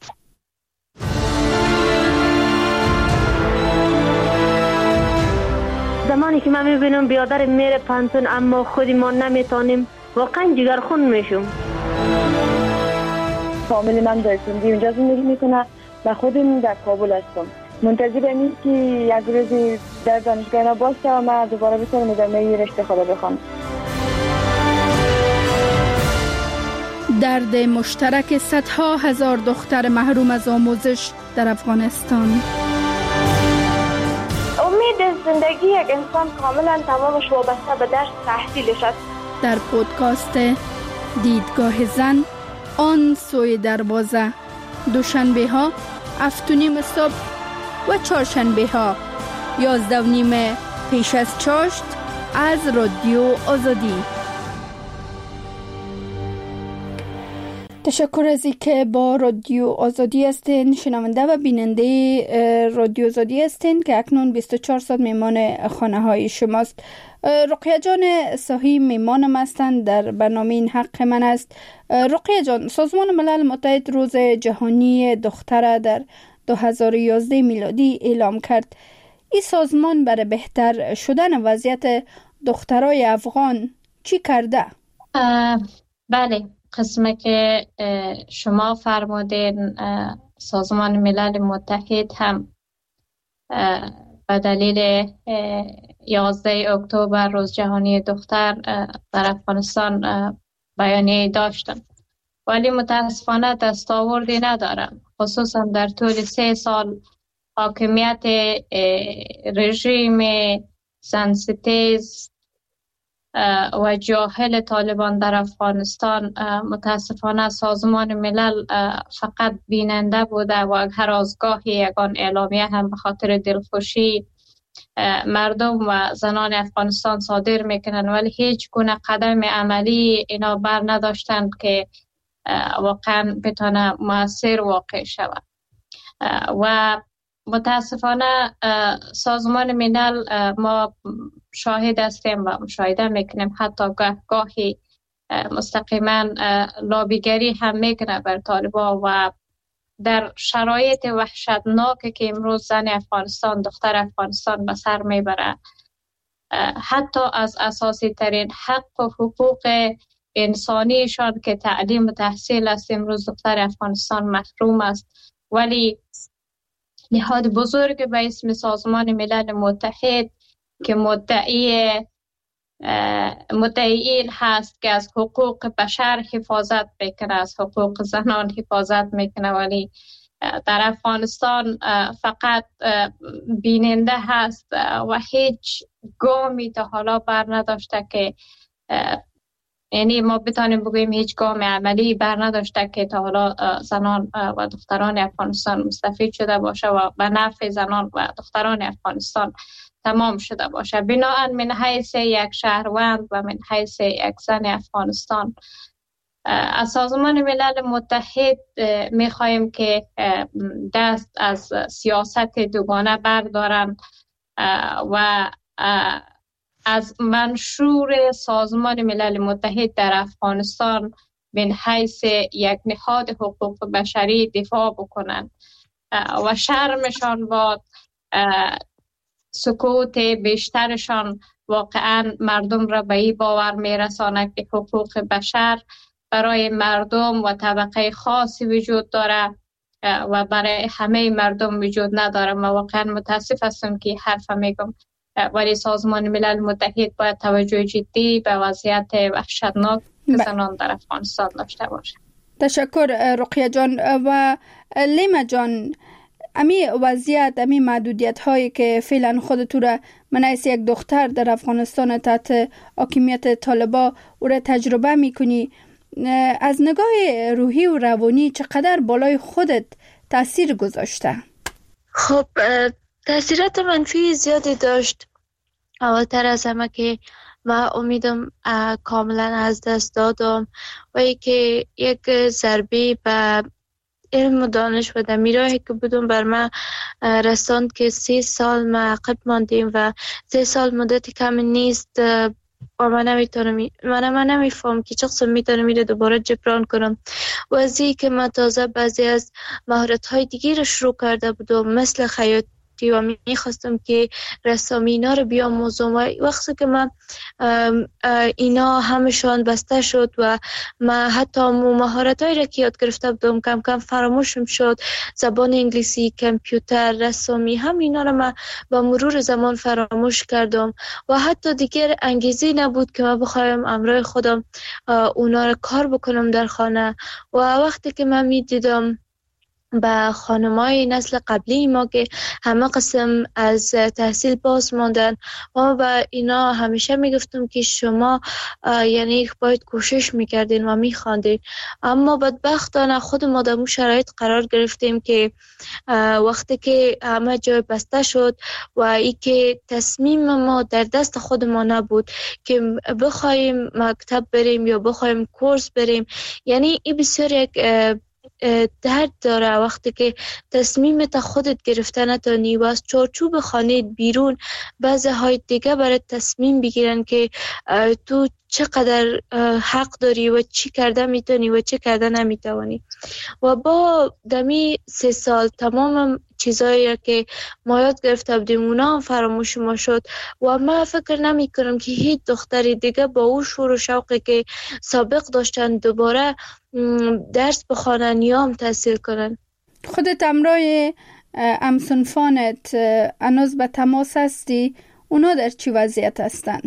زمانی که من میبینم بیادر میره پانتون اما خودی ما نمیتونیم، واقعا جگرخون میشم. فامیلی من در سندی اونجا زندگی میکنه و خودم در کابل هستم. منتظرم این که یک روزی در دانشگاه اینا باشه و من دوباره بتونم ادامه رشته خدا بخوام. درد مشترک صدها هزار دختر محروم از آموزش در افغانستان. امید امید زندگی یک انسان کاملا تمامش وابسته به درس تحصیلش است. در پودکاست دیدگاه زن آن سوی دروازه، دوشنبه ها هفت و نیم صبح و چهارشنبه ها یازده و نیم پیش از چاشت از رادیو آزادی. تشکر از اینکه با رادیو آزادی هستین، شنونده و بیننده رادیو آزادی هستین که اکنون بیست و چهار ساعت میمان خانه های شماست. رقیه جان صاحی میمانم هستند در برنامه این حق من است. رقیه جان، سازمان ملل متحد روز جهانی دختر در دو هزار و یازده میلادی اعلام کرد. این سازمان برای بهتر شدن وضعیت دخترای افغان چی کرده؟ بله، قسمه که شما فرمودین سازمان ملل متحد هم به دلیل یازده اکتبر روز جهانی دختر در افغانستان بیانیه داشتن، ولی متاسفانه دستاوردی ندارن، خصوصا در طول سه سال حاکمیت رژیم سنسیتیز و جاهل طالبان در افغانستان. متاسفانه سازمان ملل فقط بیننده بوده و هر از گاهی یگان اعلامیه هم به خاطر دلخوشی مردم و زنان افغانستان صادر میکنن، ولی هیچ گونه قدم عملی اینا بر نداشتند که واقعا بتونه مؤثر واقع شود. و متاسفانه سازمان ملل ما شاهد هستیم و مشاهده میکنیم حتی گاهی مستقیما لابیگری هم میکنه بر طالبان و در شرایط وحشتناک که امروز زن افغانستان، دختر افغانستان به سر میبره، حتی از اساسی ترین حق و حقوق انسانیشان که تعلیم و تحصیل است امروز دختر افغانستان محروم است، ولی نهاد بزرگ به اسم سازمان ملل متحد که مدعی مدعیین هست که از حقوق بشر حفاظت میکنه، از حقوق زنان حفاظت میکنه، ولی در افغانستان فقط بیننده هست و هیچ گامی تا حالا بر نداشته که، یعنی ما بتانیم بگوییم هیچ گام عملی بر نداشته که تا حالا زنان و دختران افغانستان مستفید شده باشه و به نفع زنان و دختران افغانستان تمام شده باشه. بناهن من حیث یک شهروند و من حیث یک زن افغانستان از سازمان ملل متحد میخواهیم که دست از سیاست دوگانه بردارن و از منشور سازمان ملل متحد در افغانستان من حیث یک نهاد حقوق بشری دفاع بکنن و شرمشان باد سکوت بیشترشان واقعا مردم را به این باور میرساند که حقوق بشر برای مردم و طبقه خاصی وجود داره و برای همه مردم وجود نداره. ما واقعا متاسف هستم که حرف میگم، ولی سازمان ملل متحد باید توجه جدی به وضعیت وحشتناک زنان در افغانستان داشته باشه. تشکر رقیه جان. و لیما جان، امی وضعیت، امی محدودیت هایی که فعلا خودتو را من از یک دختر در افغانستان تحت حاکمیت طالبا او را تجربه میکنی، از نگاه روحی و روانی چقدر بالای خودت تاثیر گذاشته؟ خب تاثیرات منفی زیادی داشت. اولتر از همه که من امیدم کاملا از دست دادم و ای که یک ضربه به علم و دانش و دمیراهی که بودم بر من رساند که سه سال ما عقب ماندیم و سه سال مدتی کمی نیست و من نمیتونم من من نمیفهم که چقدر میتونم میره دوباره جبران کنم. و از این که من تازه بعضی از مهارت های دیگه رو شروع کرده بودم مثل خیاطی و میخواستم که رسامی اینا رو بیاموزم و وقتی که من اینا همشان بسته شد و من حتی مهارت هایی را که یاد گرفته بودم کم کم فراموشم شد. زبان انگلیسی، کامپیوتر، رسامی، هم اینا رو من با مرور زمان فراموش کردم و حتی دیگر انگیزه نبود که من بخوایم امرای خودم اونا رو کار بکنم در خانه. و وقتی که من میدیدم به خانمای نسل قبلی ما که همه قسم از تحصیل باز ماندن و به اینا همیشه میگفتم که شما یعنی باید کوشش میکردین و میخواندین، اما بدبختانه خود ما در اون شرایط قرار گرفتیم که وقتی که همه جای بسته شد و ای که تصمیم ما در دست خود ما نبود که بخوایم مکتب بریم یا بخوایم کورس بریم، یعنی این بسیار یک درد داره وقتی که تصمیمت خودت گرفته نتانی و از چارچوب خانه بیرون بعضی های دیگه برای تصمیم بگیرن که تو چقدر حق داری و چی کرده میتونی و چی کرده نمیتوانی. و با دمی سه سال تمام چیزایی که ما یاد گرفته بودیم اونا هم فراموش ما شد و من فکر نمی کنم که هیچ دختری دیگه با اون شور و شوقی که سابق داشتن دوباره درس بخوانن یا هم تحصیل کنن. خودت امرای همسنفانت هنوز به تماس هستی؟ اونا در چی وضعیت هستن؟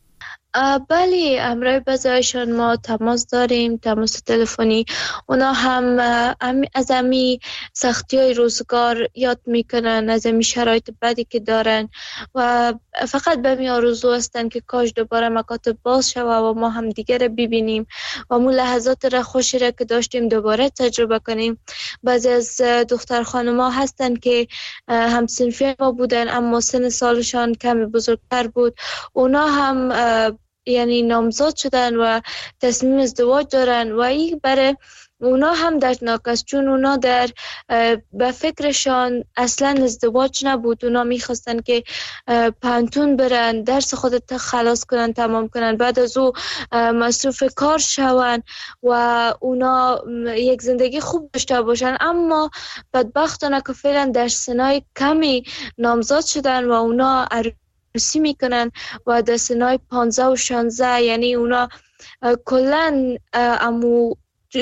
بله، امرای بعضیشان ما تماس داریم، تماس تلفنی. اونا هم از امی سختی های روزگار یاد میکنن، از امی شرایط بدی که دارن و فقط به می آرزو هستن که کاش دوباره مکاتب باز شود و ما هم دیگر ببینیم و مو لحظات را خوشی را که داشتیم دوباره تجربه کنیم. بعضی از دختر خانما هستن که هم صنفی ما بودن اما سن سالشان کمی بزرگتر بود، اونا هم یعنی نامزاد شدن و تصمیم ازدواج دارن و این برای اونا هم دردناک است، چون اونا در به فکرشان اصلا ازدواج نبود. اونا میخواستن که پانتون برن، درس خودت خلاص کنن، تمام کنن، بعد از او مصروف کار شون و اونا یک زندگی خوب داشته باشن، اما بدبختانه که فعلا در سنای کمی نامزاد شدن و اونا عروسی میکنن و در سنای پانزده و شانزده، یعنی اونا کلن امو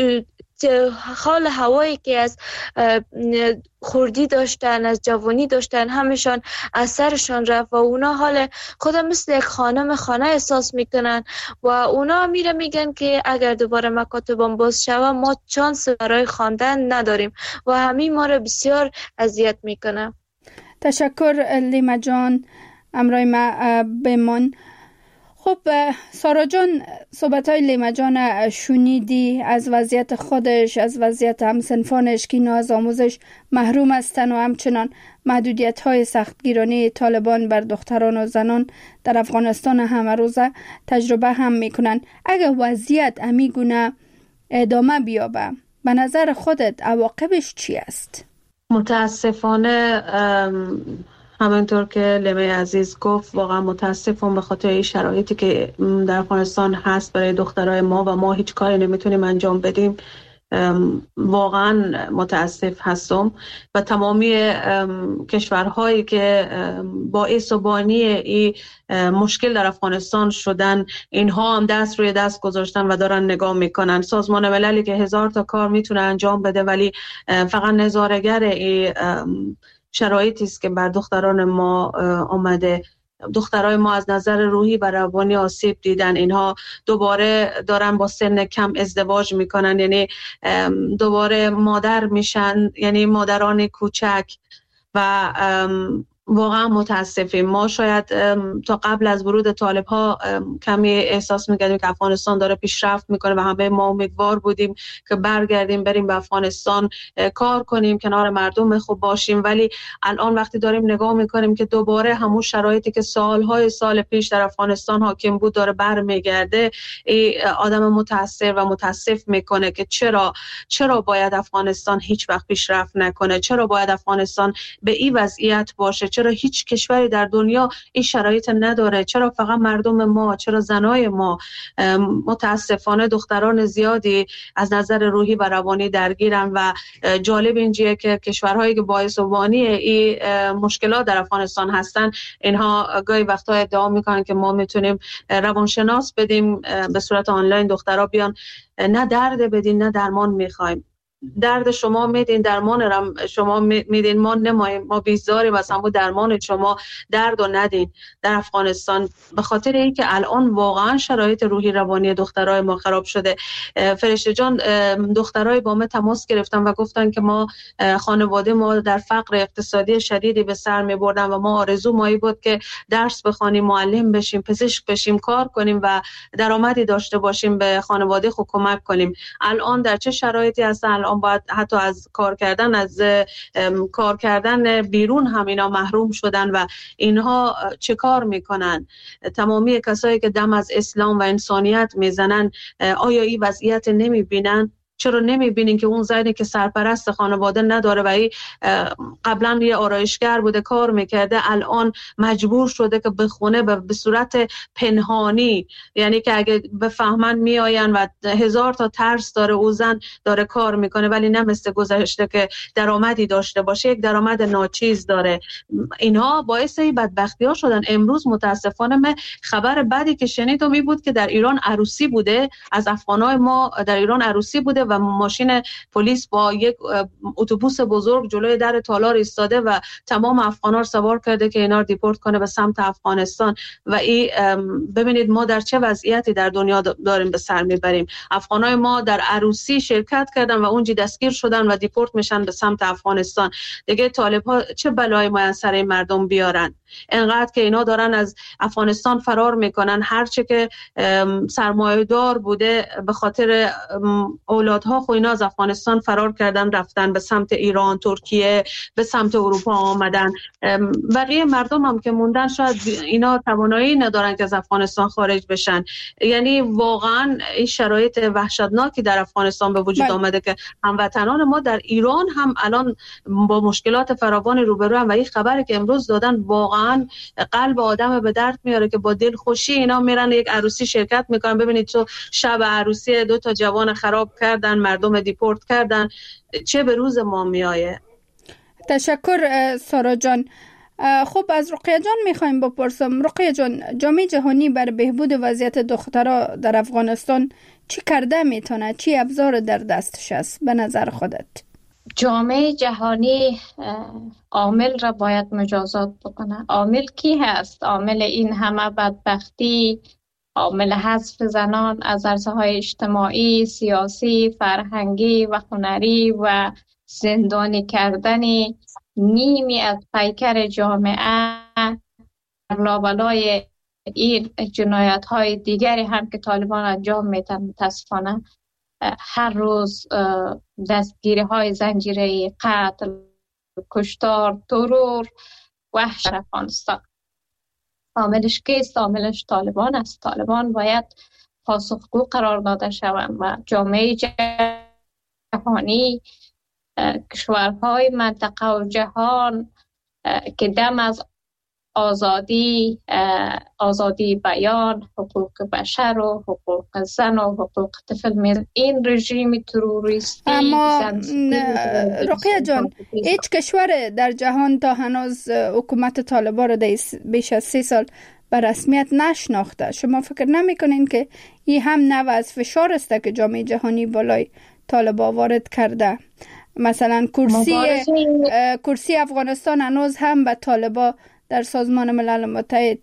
حال هوایی که از خردی داشتن، از جوانی داشتن، همشان اثرشان رفت و اونا حال خود مثل یک خانم خانه احساس میکنن و اونا میره میگن که اگر دوباره مکاتبان باز شود ما چانس برای خواندن نداریم و همین ما رو بسیار اذیت میکنه. تشکر لیما جان، امرای ما بمان. خب سارا جان، صحبت‌های لیما جان شنیدی از وضعیت خودش، از وضعیت همسنفانش که اینا از آموزش محروم هستن و همچنان محدودیت‌های سختگیرانه طالبان بر دختران و زنان در افغانستان همه روزه تجربه هم میکنن. اگر وضعیت امیگونه ادامه بیابه، به نظر خودت عواقبش چی است؟ متاسفانه همونطور که لیمه عزیز گفت، واقعا متاسفم به خاطر این شرایطی که در افغانستان هست برای دخترای ما و ما هیچ کاری نمیتونیم انجام بدیم. واقعا متاسف هستم و تمامی کشورهایی که باعث و بانی این مشکل در افغانستان شدن، اینها هم دست روی دست گذاشتن و دارن نگاه میکنن. سازمان مللی که هزار تا کار میتونه انجام بده ولی فقط نظاره‌گر این شرایطی است که بر دختران ما آمده. دخترای ما از نظر روحی و روانی آسیب دیدن. اینها دوباره دارن با سن کم ازدواج میکنن، یعنی دوباره مادر میشن، یعنی مادران کوچک و واقعا متاسفیم. ما شاید تا قبل از ورود طالب ها کمی احساس میکردیم که افغانستان داره پیشرفت میکنه و همه ما امیدوار بودیم که برگردیم بریم به افغانستان کار کنیم، کنار مردم خوب باشیم، ولی الان وقتی داریم نگاه میکنیم که دوباره همون شرایطی که سالهای سال پیش در افغانستان حاکم بود داره برمیگرده، آدم متاثر و متاسف میکنه که چرا چرا باید افغانستان هیچ وقت پیشرفت نکنه، چرا باید افغانستان به این وضعیت باشه، چرا هیچ کشوری در دنیا این شرایط نداره، چرا فقط مردم ما، چرا زنای ما. متاسفانه دختران زیادی از نظر روحی و روانی درگیرن و جالب اینجیه که کشورهایی که باعث و بانی این مشکلات در افغانستان هستن، اینها گاهی وقتا ادعا میکنن که ما میتونیم روانشناس بدیم به صورت آنلاین، دخترها بیان، نه درد بدین نه درمان میخوایم. درد شما میدین، درمان رم شما میدین، ما نماییم، ما بیزاریم از همون درمان شما، درد و ندین در افغانستان. به خاطر اینکه الان واقعا شرایط روحی روانی دخترای ما خراب شده. فرشته جان، دخترای با ما تماس گرفتن و گفتن که ما خانواده ما در فقر اقتصادی شدیدی به سر میبردن و ما آرزو مایی بود که درس بخوانیم، معلم بشیم، پزشک بشیم، کار کنیم و درآمدی داشته باشیم، به خانواده خود کمک کنیم. الان در چه شرایطی هستن؟ الان باید حتی از کار کردن از کار کردن بیرون هم اینا محروم شدن و اینها چه کار میکنن؟ تمامی کسایی که دم از اسلام و انسانیت میزنن آیا این وضعیت نمیبینن؟ چرا نمیبینین که اون زنی که سرپرست خانواده نداره و ای قبلا یه آرایشگر بوده کار میکرده، الان مجبور شده که بخونه به صورت پنهانی، یعنی که اگه بفهمن میآین و هزار تا ترس داره، او زن داره کار میکنه ولی نه مثل گذشته که درآمدی داشته باشه، یک درآمد ناچیز داره. اینها باعث این بدبختی ها شدن. امروز متاسفانه من خبر بدی که شنیدم این بود که در ایران عروسی بوده، از افغانای ما در ایران عروسی بوده و ماشین پلیس با یک اتوبوس بزرگ جلوی در تالار ایستاده و تمام افغانا رو سوار کرده که اینا رو دیپورت کنه به سمت افغانستان. و این ببینید ما در چه وضعیتی در دنیا داریم به سر میبریم. افغانای ما در عروسی شرکت کردن و اونجا دستگیر شدن و دیپورت میشن به سمت افغانستان. دیگه طالب ها چه بلایی ما سر این مردم بیارن؟ انقدر که اینا دارن از افغانستان فرار میکنن، هرچه که سرمایه‌دار بوده به خاطر اولادها خو اینا از افغانستان فرار کردن، رفتن به سمت ایران، ترکیه، به سمت اروپا آمدن. بقیه مردم هم که موندن شاید اینا توانایی ندارن که از افغانستان خارج بشن. یعنی واقعا این شرایط وحشتناکی در افغانستان به وجود آمده که هموطنان ما در ایران هم الان با مشکلات فراوان روبرو هم و این خبری که امروز دادن واقعا قلب آدم به درد میاره که با دل خوشی اینا میرن یک عروسی شرکت میکنن. ببینید تو شب عروسی دو تا جوان خراب کردن، مردم دیپورت کردن، چه به روز ما میایه. تشکر سارا جان. خب از رقیه جان میخوایم بپرسم. رقیه جان، جامعه جهانی بر بهبود وضعیت دخترها در افغانستان چی کرده میتونه؟ چی ابزار در دستش است به نظر خودت؟ جامعه جهانی عامل را باید مجازات بکنه. عامل کی هست؟ عامل این همه بدبختی، عامل حذف زنان از عرصه‌های اجتماعی، سیاسی، فرهنگی و هنری و زندانی کردن نیمی از پیکر جامعه لابلای این جنایت‌های دیگری هم که طالبان انجام میدن. متاسفانه هر روز دستگیری های زنجیره، قتل، کشتار، ترور، وحشت افغانستان. عاملش کیست؟ عاملش طالبان است. طالبان باید پاسخگو قرار داده شوند و جامعه جهانی، کشورهای منطقه و جهان که دم از آزادی آزادی بیان، حقوق بشر و حقوق زن و حقوق طفل میز، این رژیم تروریستی. اما رقیه جان، هیچ کشور در جهان تا هنوز حکومت طالبان را بیش از سی سال به رسمیت نشناخته. شما فکر نمی کنین که این هم نوع از فشار است که جامعه جهانی بالای طالبان وارد کرده؟ مثلا کرسی کرسی افغانستان هنوز هم به طالبان در سازمان ملل متحد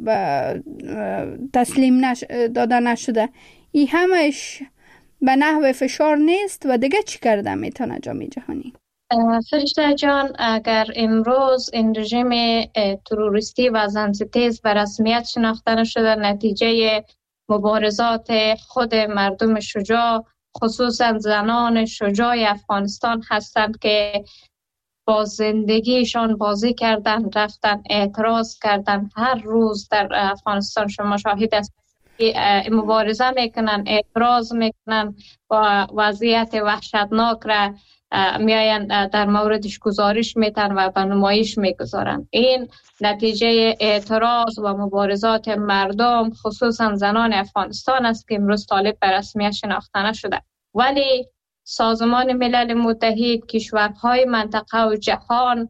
تسلیم نش... داده نشده. این همش به نحو فشار نیست و دیگه چی کرده میتونه جامعه جهانی؟ فرشته جان، اگر امروز این رژیم تروریستی و زنستیز به رسمیت شناخته نشده، نتیجه مبارزات خود مردم شجاع، خصوصا زنان شجاع افغانستان هستند که با زندگیشان بازی کردن، رفتن اعتراض کردن. هر روز در افغانستان شما شاهد است مبارزه میکنن، اعتراض میکنن و وضعیت وحشتناک را میاین در موردش گزارش میتن و به نمایش میگذارن. این نتیجه اعتراض و مبارزات مردم، خصوصا زنان افغانستان است که امروز طالب به رسمیت شناخته نشده. ولی سازمان ملل متحد، کشورهای منطقه و جهان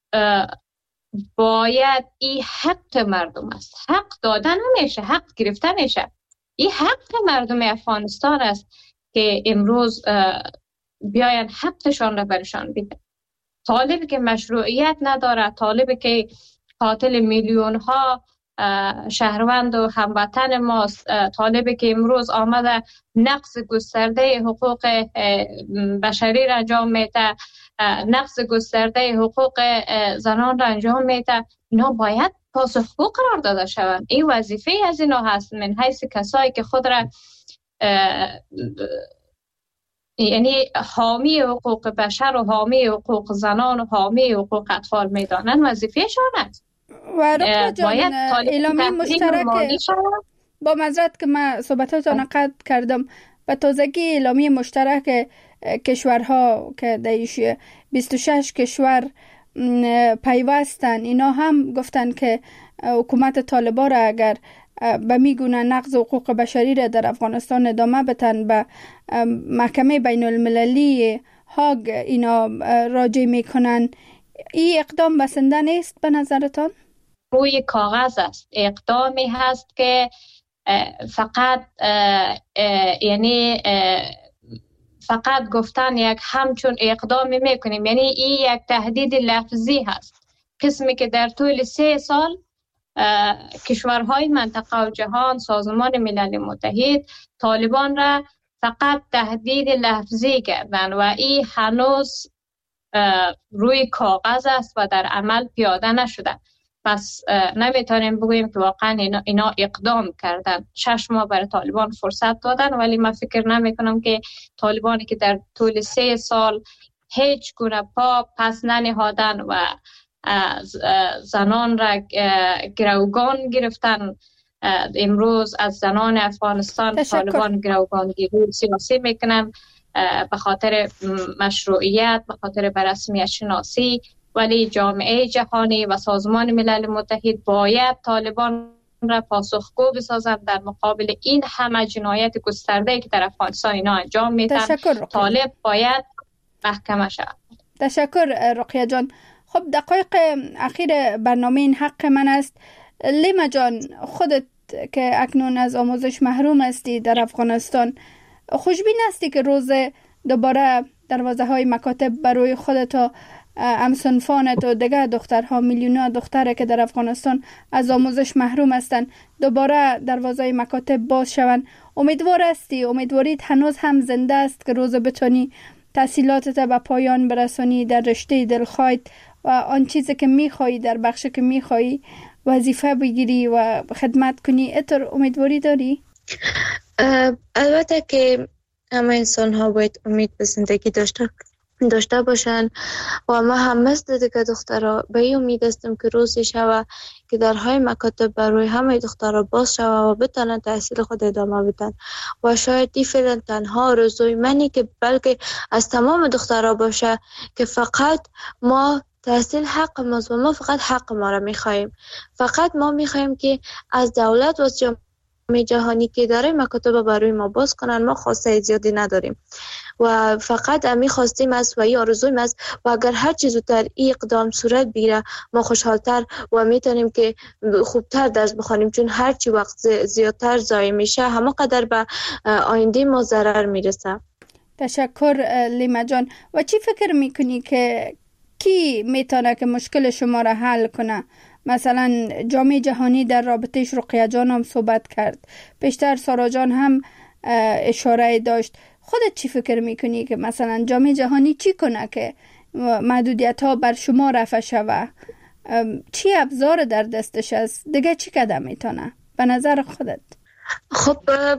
باید این حق مردم است. حق داده نمیشه، حق گرفته نمیشه. این حق مردم افغانستان است که امروز بیاین حقشان را برشان بده. طالبی که مشروعیت نداره، طالبی که قاتل میلیون ها شهروند و هموطن ماست، طالبی که امروز آمده نقض گسترده حقوق بشری را انجام میده، نقض گسترده حقوق زنان را انجام میده، اینا باید پاسخگو قرار داده شوند. این وظیفه از اینا هست، من حیث کسایی که خود را یعنی حامی حقوق بشر و حامی حقوق زنان و حامی حقوق اطفال میدانن، وظیفه‌شان است. و رقیه جان، اعلامیه مشترک با معذرت که من صحبتاتون قطع کردم، به تازگی اعلامیه مشترک کشورها که دیش بیست و شش کشور پیوستن، اینا هم گفتن که حکومت طالبان را اگر به میگونه نقض حقوق بشری را در افغانستان ادامه بتن، به محکمه بین المللی هاگ اینا راجع میکنن، این اقدام بسنده نیست به نظرتان؟ روی کاغذ است، اقدامی هست که فقط یعنی فقط گفتن یک همچون اقدامی میکنیم، یعنی این یک تهدید لفظی هست. قسمی که در طول سه سال کشورهای منطقه و جهان، سازمان ملل متحد طالبان را فقط تهدید لفظی کردن و این هنوز روی کاغذ است و در عمل پیاده نشده. پس نمیتونیم بگوییم که واقعا اینا, اینا اقدام کردن. شش ماه برای طالبان فرصت دادن، ولی من فکر نمی کنم که طالبانی که در طول سه سال هیچ گونه پا پس ننهادن و زنان را گروگان گرفتن، امروز از زنان افغانستان تشکر. طالبان گروگان گیری سیاسی میکنن به خاطر مشروعیت، به خاطر برسمیت شناسی، ولی جامعه جهانی و سازمان ملل متحد باید طالبان را پاسخگو بسازند در مقابل این همه جنایت گسترده که در افغانستان اینا انجام میدن. طالب باید محکمه شود. تشکر رقیه جان. خب دقایق اخیر برنامه این حق من است. لیما جان، خودت که اکنون از آموزش محروم هستی در افغانستان، خوشبین هستی که روز دوباره دروازه های مکاتب برای خودت و همسنفانت و دیگر دخترها، میلیون‌ها دختره که در افغانستان از آموزش محروم هستند، دوباره دروازه مکاتب باز شوند؟ امیدوار هستی؟ امیدواریت هنوز هم زنده است که روز بتونی تحصیلاتت به پایان برسانی، در رشته دلخواهت و آن چیزی که میخوایی در بخشی که میخوایی وظیفه بگیری و خدمت کنی؟ اتر امیدواری داری؟ البته که همه انسان ها باید امید به زندگی داشته داشته باشن و ما هم مثل دیگه دخترها به این امید هستیم که روزی شوه که درهای مکاتب برای همه دخترها باز شوه و بتانن تحصیل خود ادامه بدن. و شاید این فعلا تنها آرزوی منی که بلکه از تمام دخترها باشه که فقط ما تحصیل حق ماست و ما فقط حق ما را میخواییم. فقط ما میخواییم که از دولت و جامعه جهانی که داره مکاتب برای ما باز کنن. ما خواسته زیادی نداریم و فقط امی خواستیم است و این آرزویم است و اگر هر چیز زودتر این اقدام صورت بگیره ما خوشحالتر و میتونیم که خوبتر درس بخوانیم، چون هر چی وقت زیادتر ضایع میشه همه قدر به آینده ما ضرر میرسه. تشکر لیما جان. و چی فکر میکنی که کی میتونه که مشکل شما را حل کنه؟ مثلا جامعه جهانی در رابطهش رقیه جان هم صحبت کرد، پیشتر سارا جان هم اشاره داشت. خودت چی فکر میکنی که مثلا جامعه جهانی چی کنه که محدودیت ها بر شما رفع شوه؟ چی ابزار در دستش است؟ دیگه چی قدم میتونه به نظر خودت؟ خب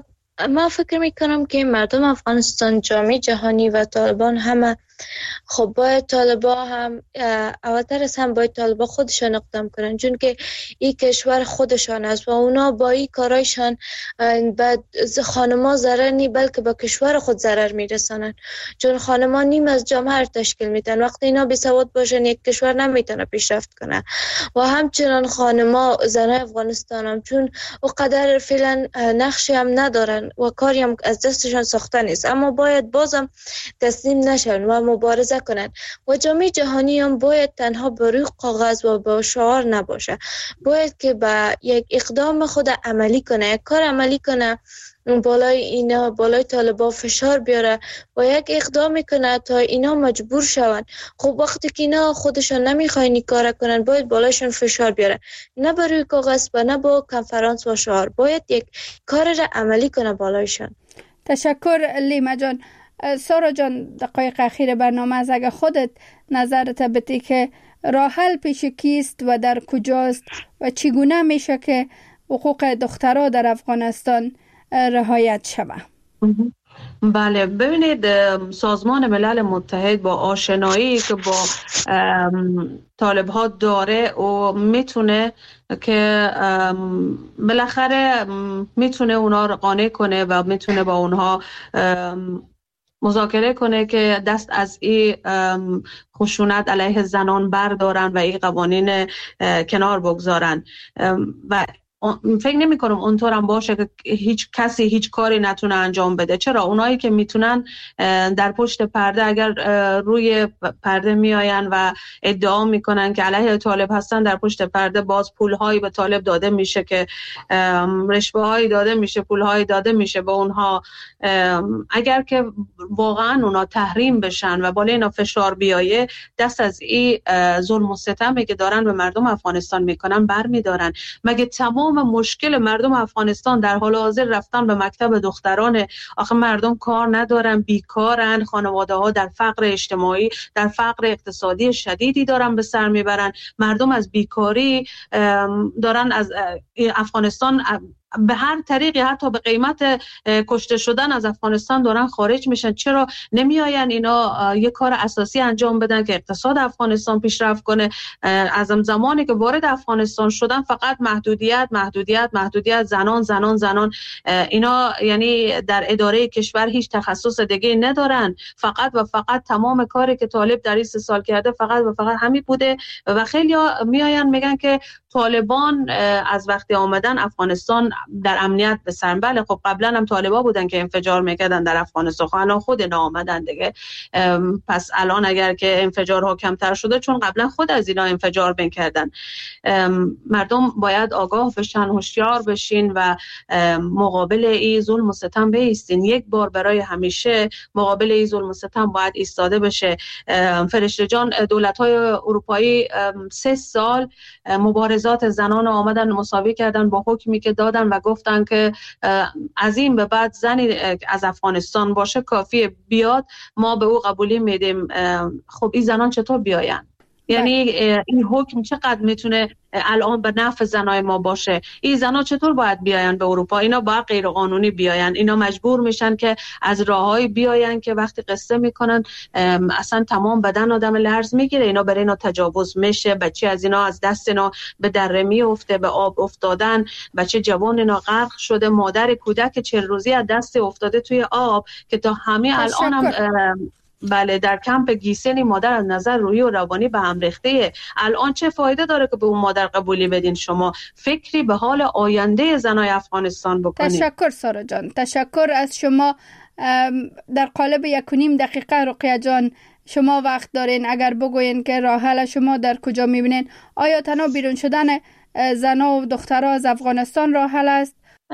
من فکر میکنم که مردم افغانستان، جامعه جهانی و طالبان همه خب باید طالبا هم اولتر از هم باید طالبا خودشان اقدام کنن، چون که این کشور خودشان است و اونا با این کارایشان به خانما ضرر نی بلکه به کشور خود ضرر میرسانن، چون خانما نیم از جامعه تشکیل میدن. وقتی اینا بی سواد باشن یک کشور نمیتونه پیشرفت کنه. و همچنان خانما زنای افغانستان هم چون اونقدر فعلا نقشی هم ندارن و کاری هم از دستشان ساخته نیست، اما باید بازم تسلیم نشن و مبارزه کنن. و جامعه جهانی هم باید تنها به روی کاغذ و به شعار نباشه، باید که به یک اقدام خود عملی کنه، یک کار عملی کنه بالای اینا بالای طالبا فشار بیاره و یک اقدام کنه تا اینا مجبور شون. خب وقتی که اینا خودشان نمیخواین این کار کنن باید بالایشون فشار بیاره، نه با روی کاغذ و نه با کنفرانس و شعار، باید یک کار را عملی کنه بالایشان. تشکر لیما جان. سارا جان، دقایق اخیر برنامه از اگه خودت نظرت بدی که راه حل پیش کیست و در کجاست و چگونه میشه که حقوق دخترها در افغانستان رعایت شود؟ بله، ببینید سازمان ملل متحد با آشنایی که با طالب ها داره و میتونه که بالاخره میتونه اونا رو قانع کنه و میتونه با اونها مذاکره کنه که دست از این خشونت علیه زنان بردارن و این قوانین کنار بگذارن. و فکر نمی کنم اونطور هم باشه که هیچ کسی هیچ کاری نتونه انجام بده. چرا؟ اونایی که میتونن در پشت پرده اگر روی پرده میآین و ادعا میکنن که علیه طالب هستن، در پشت پرده باز پولهایی به طالب داده میشه که رشوه هایی داده میشه، پولهایی داده میشه به اونها. اگر که واقعا اونا تحریم بشن و بالای اینا فشار بیایه، دست از این ظلم و ستمی که دارن به مردم افغانستان میکنن برمیدارن. مگه تمام مشکل مردم افغانستان در حال حاضر رفتن به مکتب دختران؟ آخه مردم کار ندارن، بیکارن، خانواده ها در فقر اجتماعی، در فقر اقتصادی شدیدی دارن به سر میبرن. مردم از بیکاری دارن از افغانستان به هر طریقی، حتی به قیمت کشته شدن از افغانستان دارن خارج میشن. چرا نمی آین اینا یک کار اساسی انجام بدن که اقتصاد افغانستان پیشرفت کنه؟ از زمانی که وارد افغانستان شدن فقط محدودیت محدودیت محدودیت، زنان زنان زنان. اینا یعنی در اداره کشور هیچ تخصص دیگه ندارن، فقط و فقط تمام کاری که طالب در این سه سال کرده فقط و فقط همین بوده. و خیلی می آین میگن که طالبان از وقتی آمدن افغانستان در امنیت بسن. بله، خب قبلا هم طالبا بودن که انفجار میکردن در افغانستان، الان خود اینا آمدن دیگه. پس الان اگر که انفجارها کمتر شده چون قبلا خود از اینا انفجار میکردن. مردم باید آگاه بشن، هوشیار بشین و مقابل این ظلم و ستم بایستین. یک بار برای همیشه مقابل این ظلم و ستم باید ایستاده بشه. فرشته جان، دولت‌های اروپایی سه سال مبارزات زنان آمدن مساوی کردن با حکمی که دادن و گفتن که از این به بعد زنی از افغانستان باشه کافیه بیاد، ما به او قبولی میدیم. خب این زنان چطور بیاین؟ یعنی این حکم چقدر میتونه الان به نفع زنای ما باشه؟ این زنا چطور باید بیاین به اروپا؟ اینا باید غیر قانونی بیاین. اینا مجبور میشن که از راههای بیاین که وقتی قصه میکنن اصلا تمام بدن آدم لرز میگیره. اینا برای اینا تجاوز میشه، بچه از اینا از دست اینا به دره میفته، به آب افتادن، بچه جوان اینا غرق شده، مادر کودک چهل روزی از دست افتاده توی آب که تا همه الان هم بله در کمپ گیسنی مادر از نظر روحی و روانی به هم ریخته. الان چه فایده داره که به اون مادر قبولی بدین؟ شما فکری به حال آینده زنای افغانستان بکنید. تشکر سارا جان، تشکر از شما. در قالب یک و نیم دقیقه رقیه جان شما وقت دارین، اگر بگوین که راه حل شما در کجا میبینین؟ آیا تنها بیرون شدن زنا و دخترها از افغانستان راه حل است؟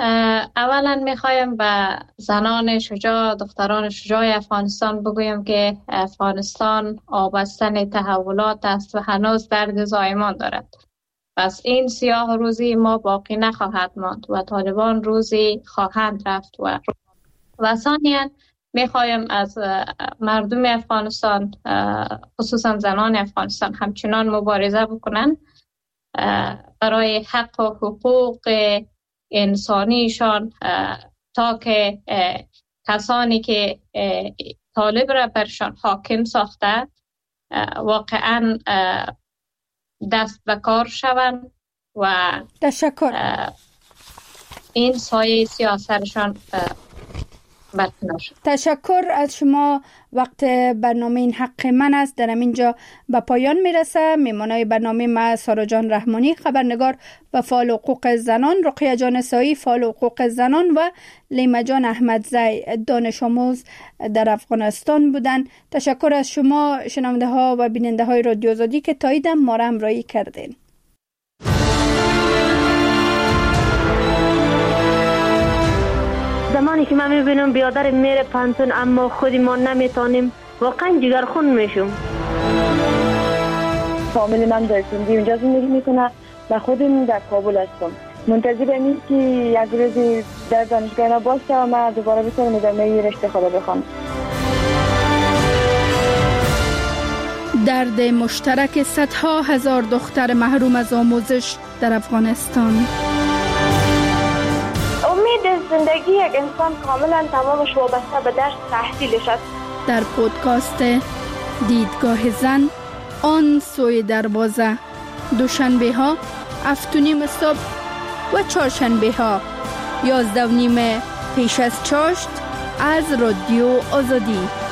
اولا میخوایم به زنان شجاع، دختران شجاع افغانستان بگویم که افغانستان آبستن تحولات است و هنوز درد زایمان دارد. پس این سیاه روزی ما باقی نخواهد ماند و طالبان روزی خواهند رفت. و و ثانیاً میخوایم از مردم افغانستان، خصوصا زنان افغانستان، همچنان مبارزه بکنن برای حق و حقوق انسانیشان تا که کسانی که طالب را برشان حاکم ساخته واقعا دست به کار شوند و تشکر. این سایه سیاستشان تشکر از شما. وقت برنامه این حق من است در اینجا به پایان میرسه. میمانای برنامه ما سارا جان رحمانی، خبرنگار و فعال حقوق زنان، رقیه جان سایی، فعال حقوق زنان و لیما جان احمدزی، دانش آموز در افغانستان بودن. تشکر از شما شنونده ها و بیننده های رادیو آزادی که تایید ما را همراهی کردین. د زمانی که من میبینم بیادر میره پانتون اما خودی ما نمیتونیم، واقعا جگرخون میشم. فامیل من در سندی اونجا زندگی میکنه و خودم در کابل هستم. منتظر اینیم که یک روزی در دانشگاه باشه و من دوباره بتونم ادامه رشته خدا بخوام. درد مشترک صدها هزار دختر محروم از آموزش در افغانستان. امید زندگی یک انسان کاملا تمامش وابسته به درس تحصیلش است. در پودکاست دیدگاه زن آن سوی دروازه، دوشنبه ها هفت و نیم صبح و چهارشنبه ها یازده و نیم پیش از چاشت از رادیو آزادی.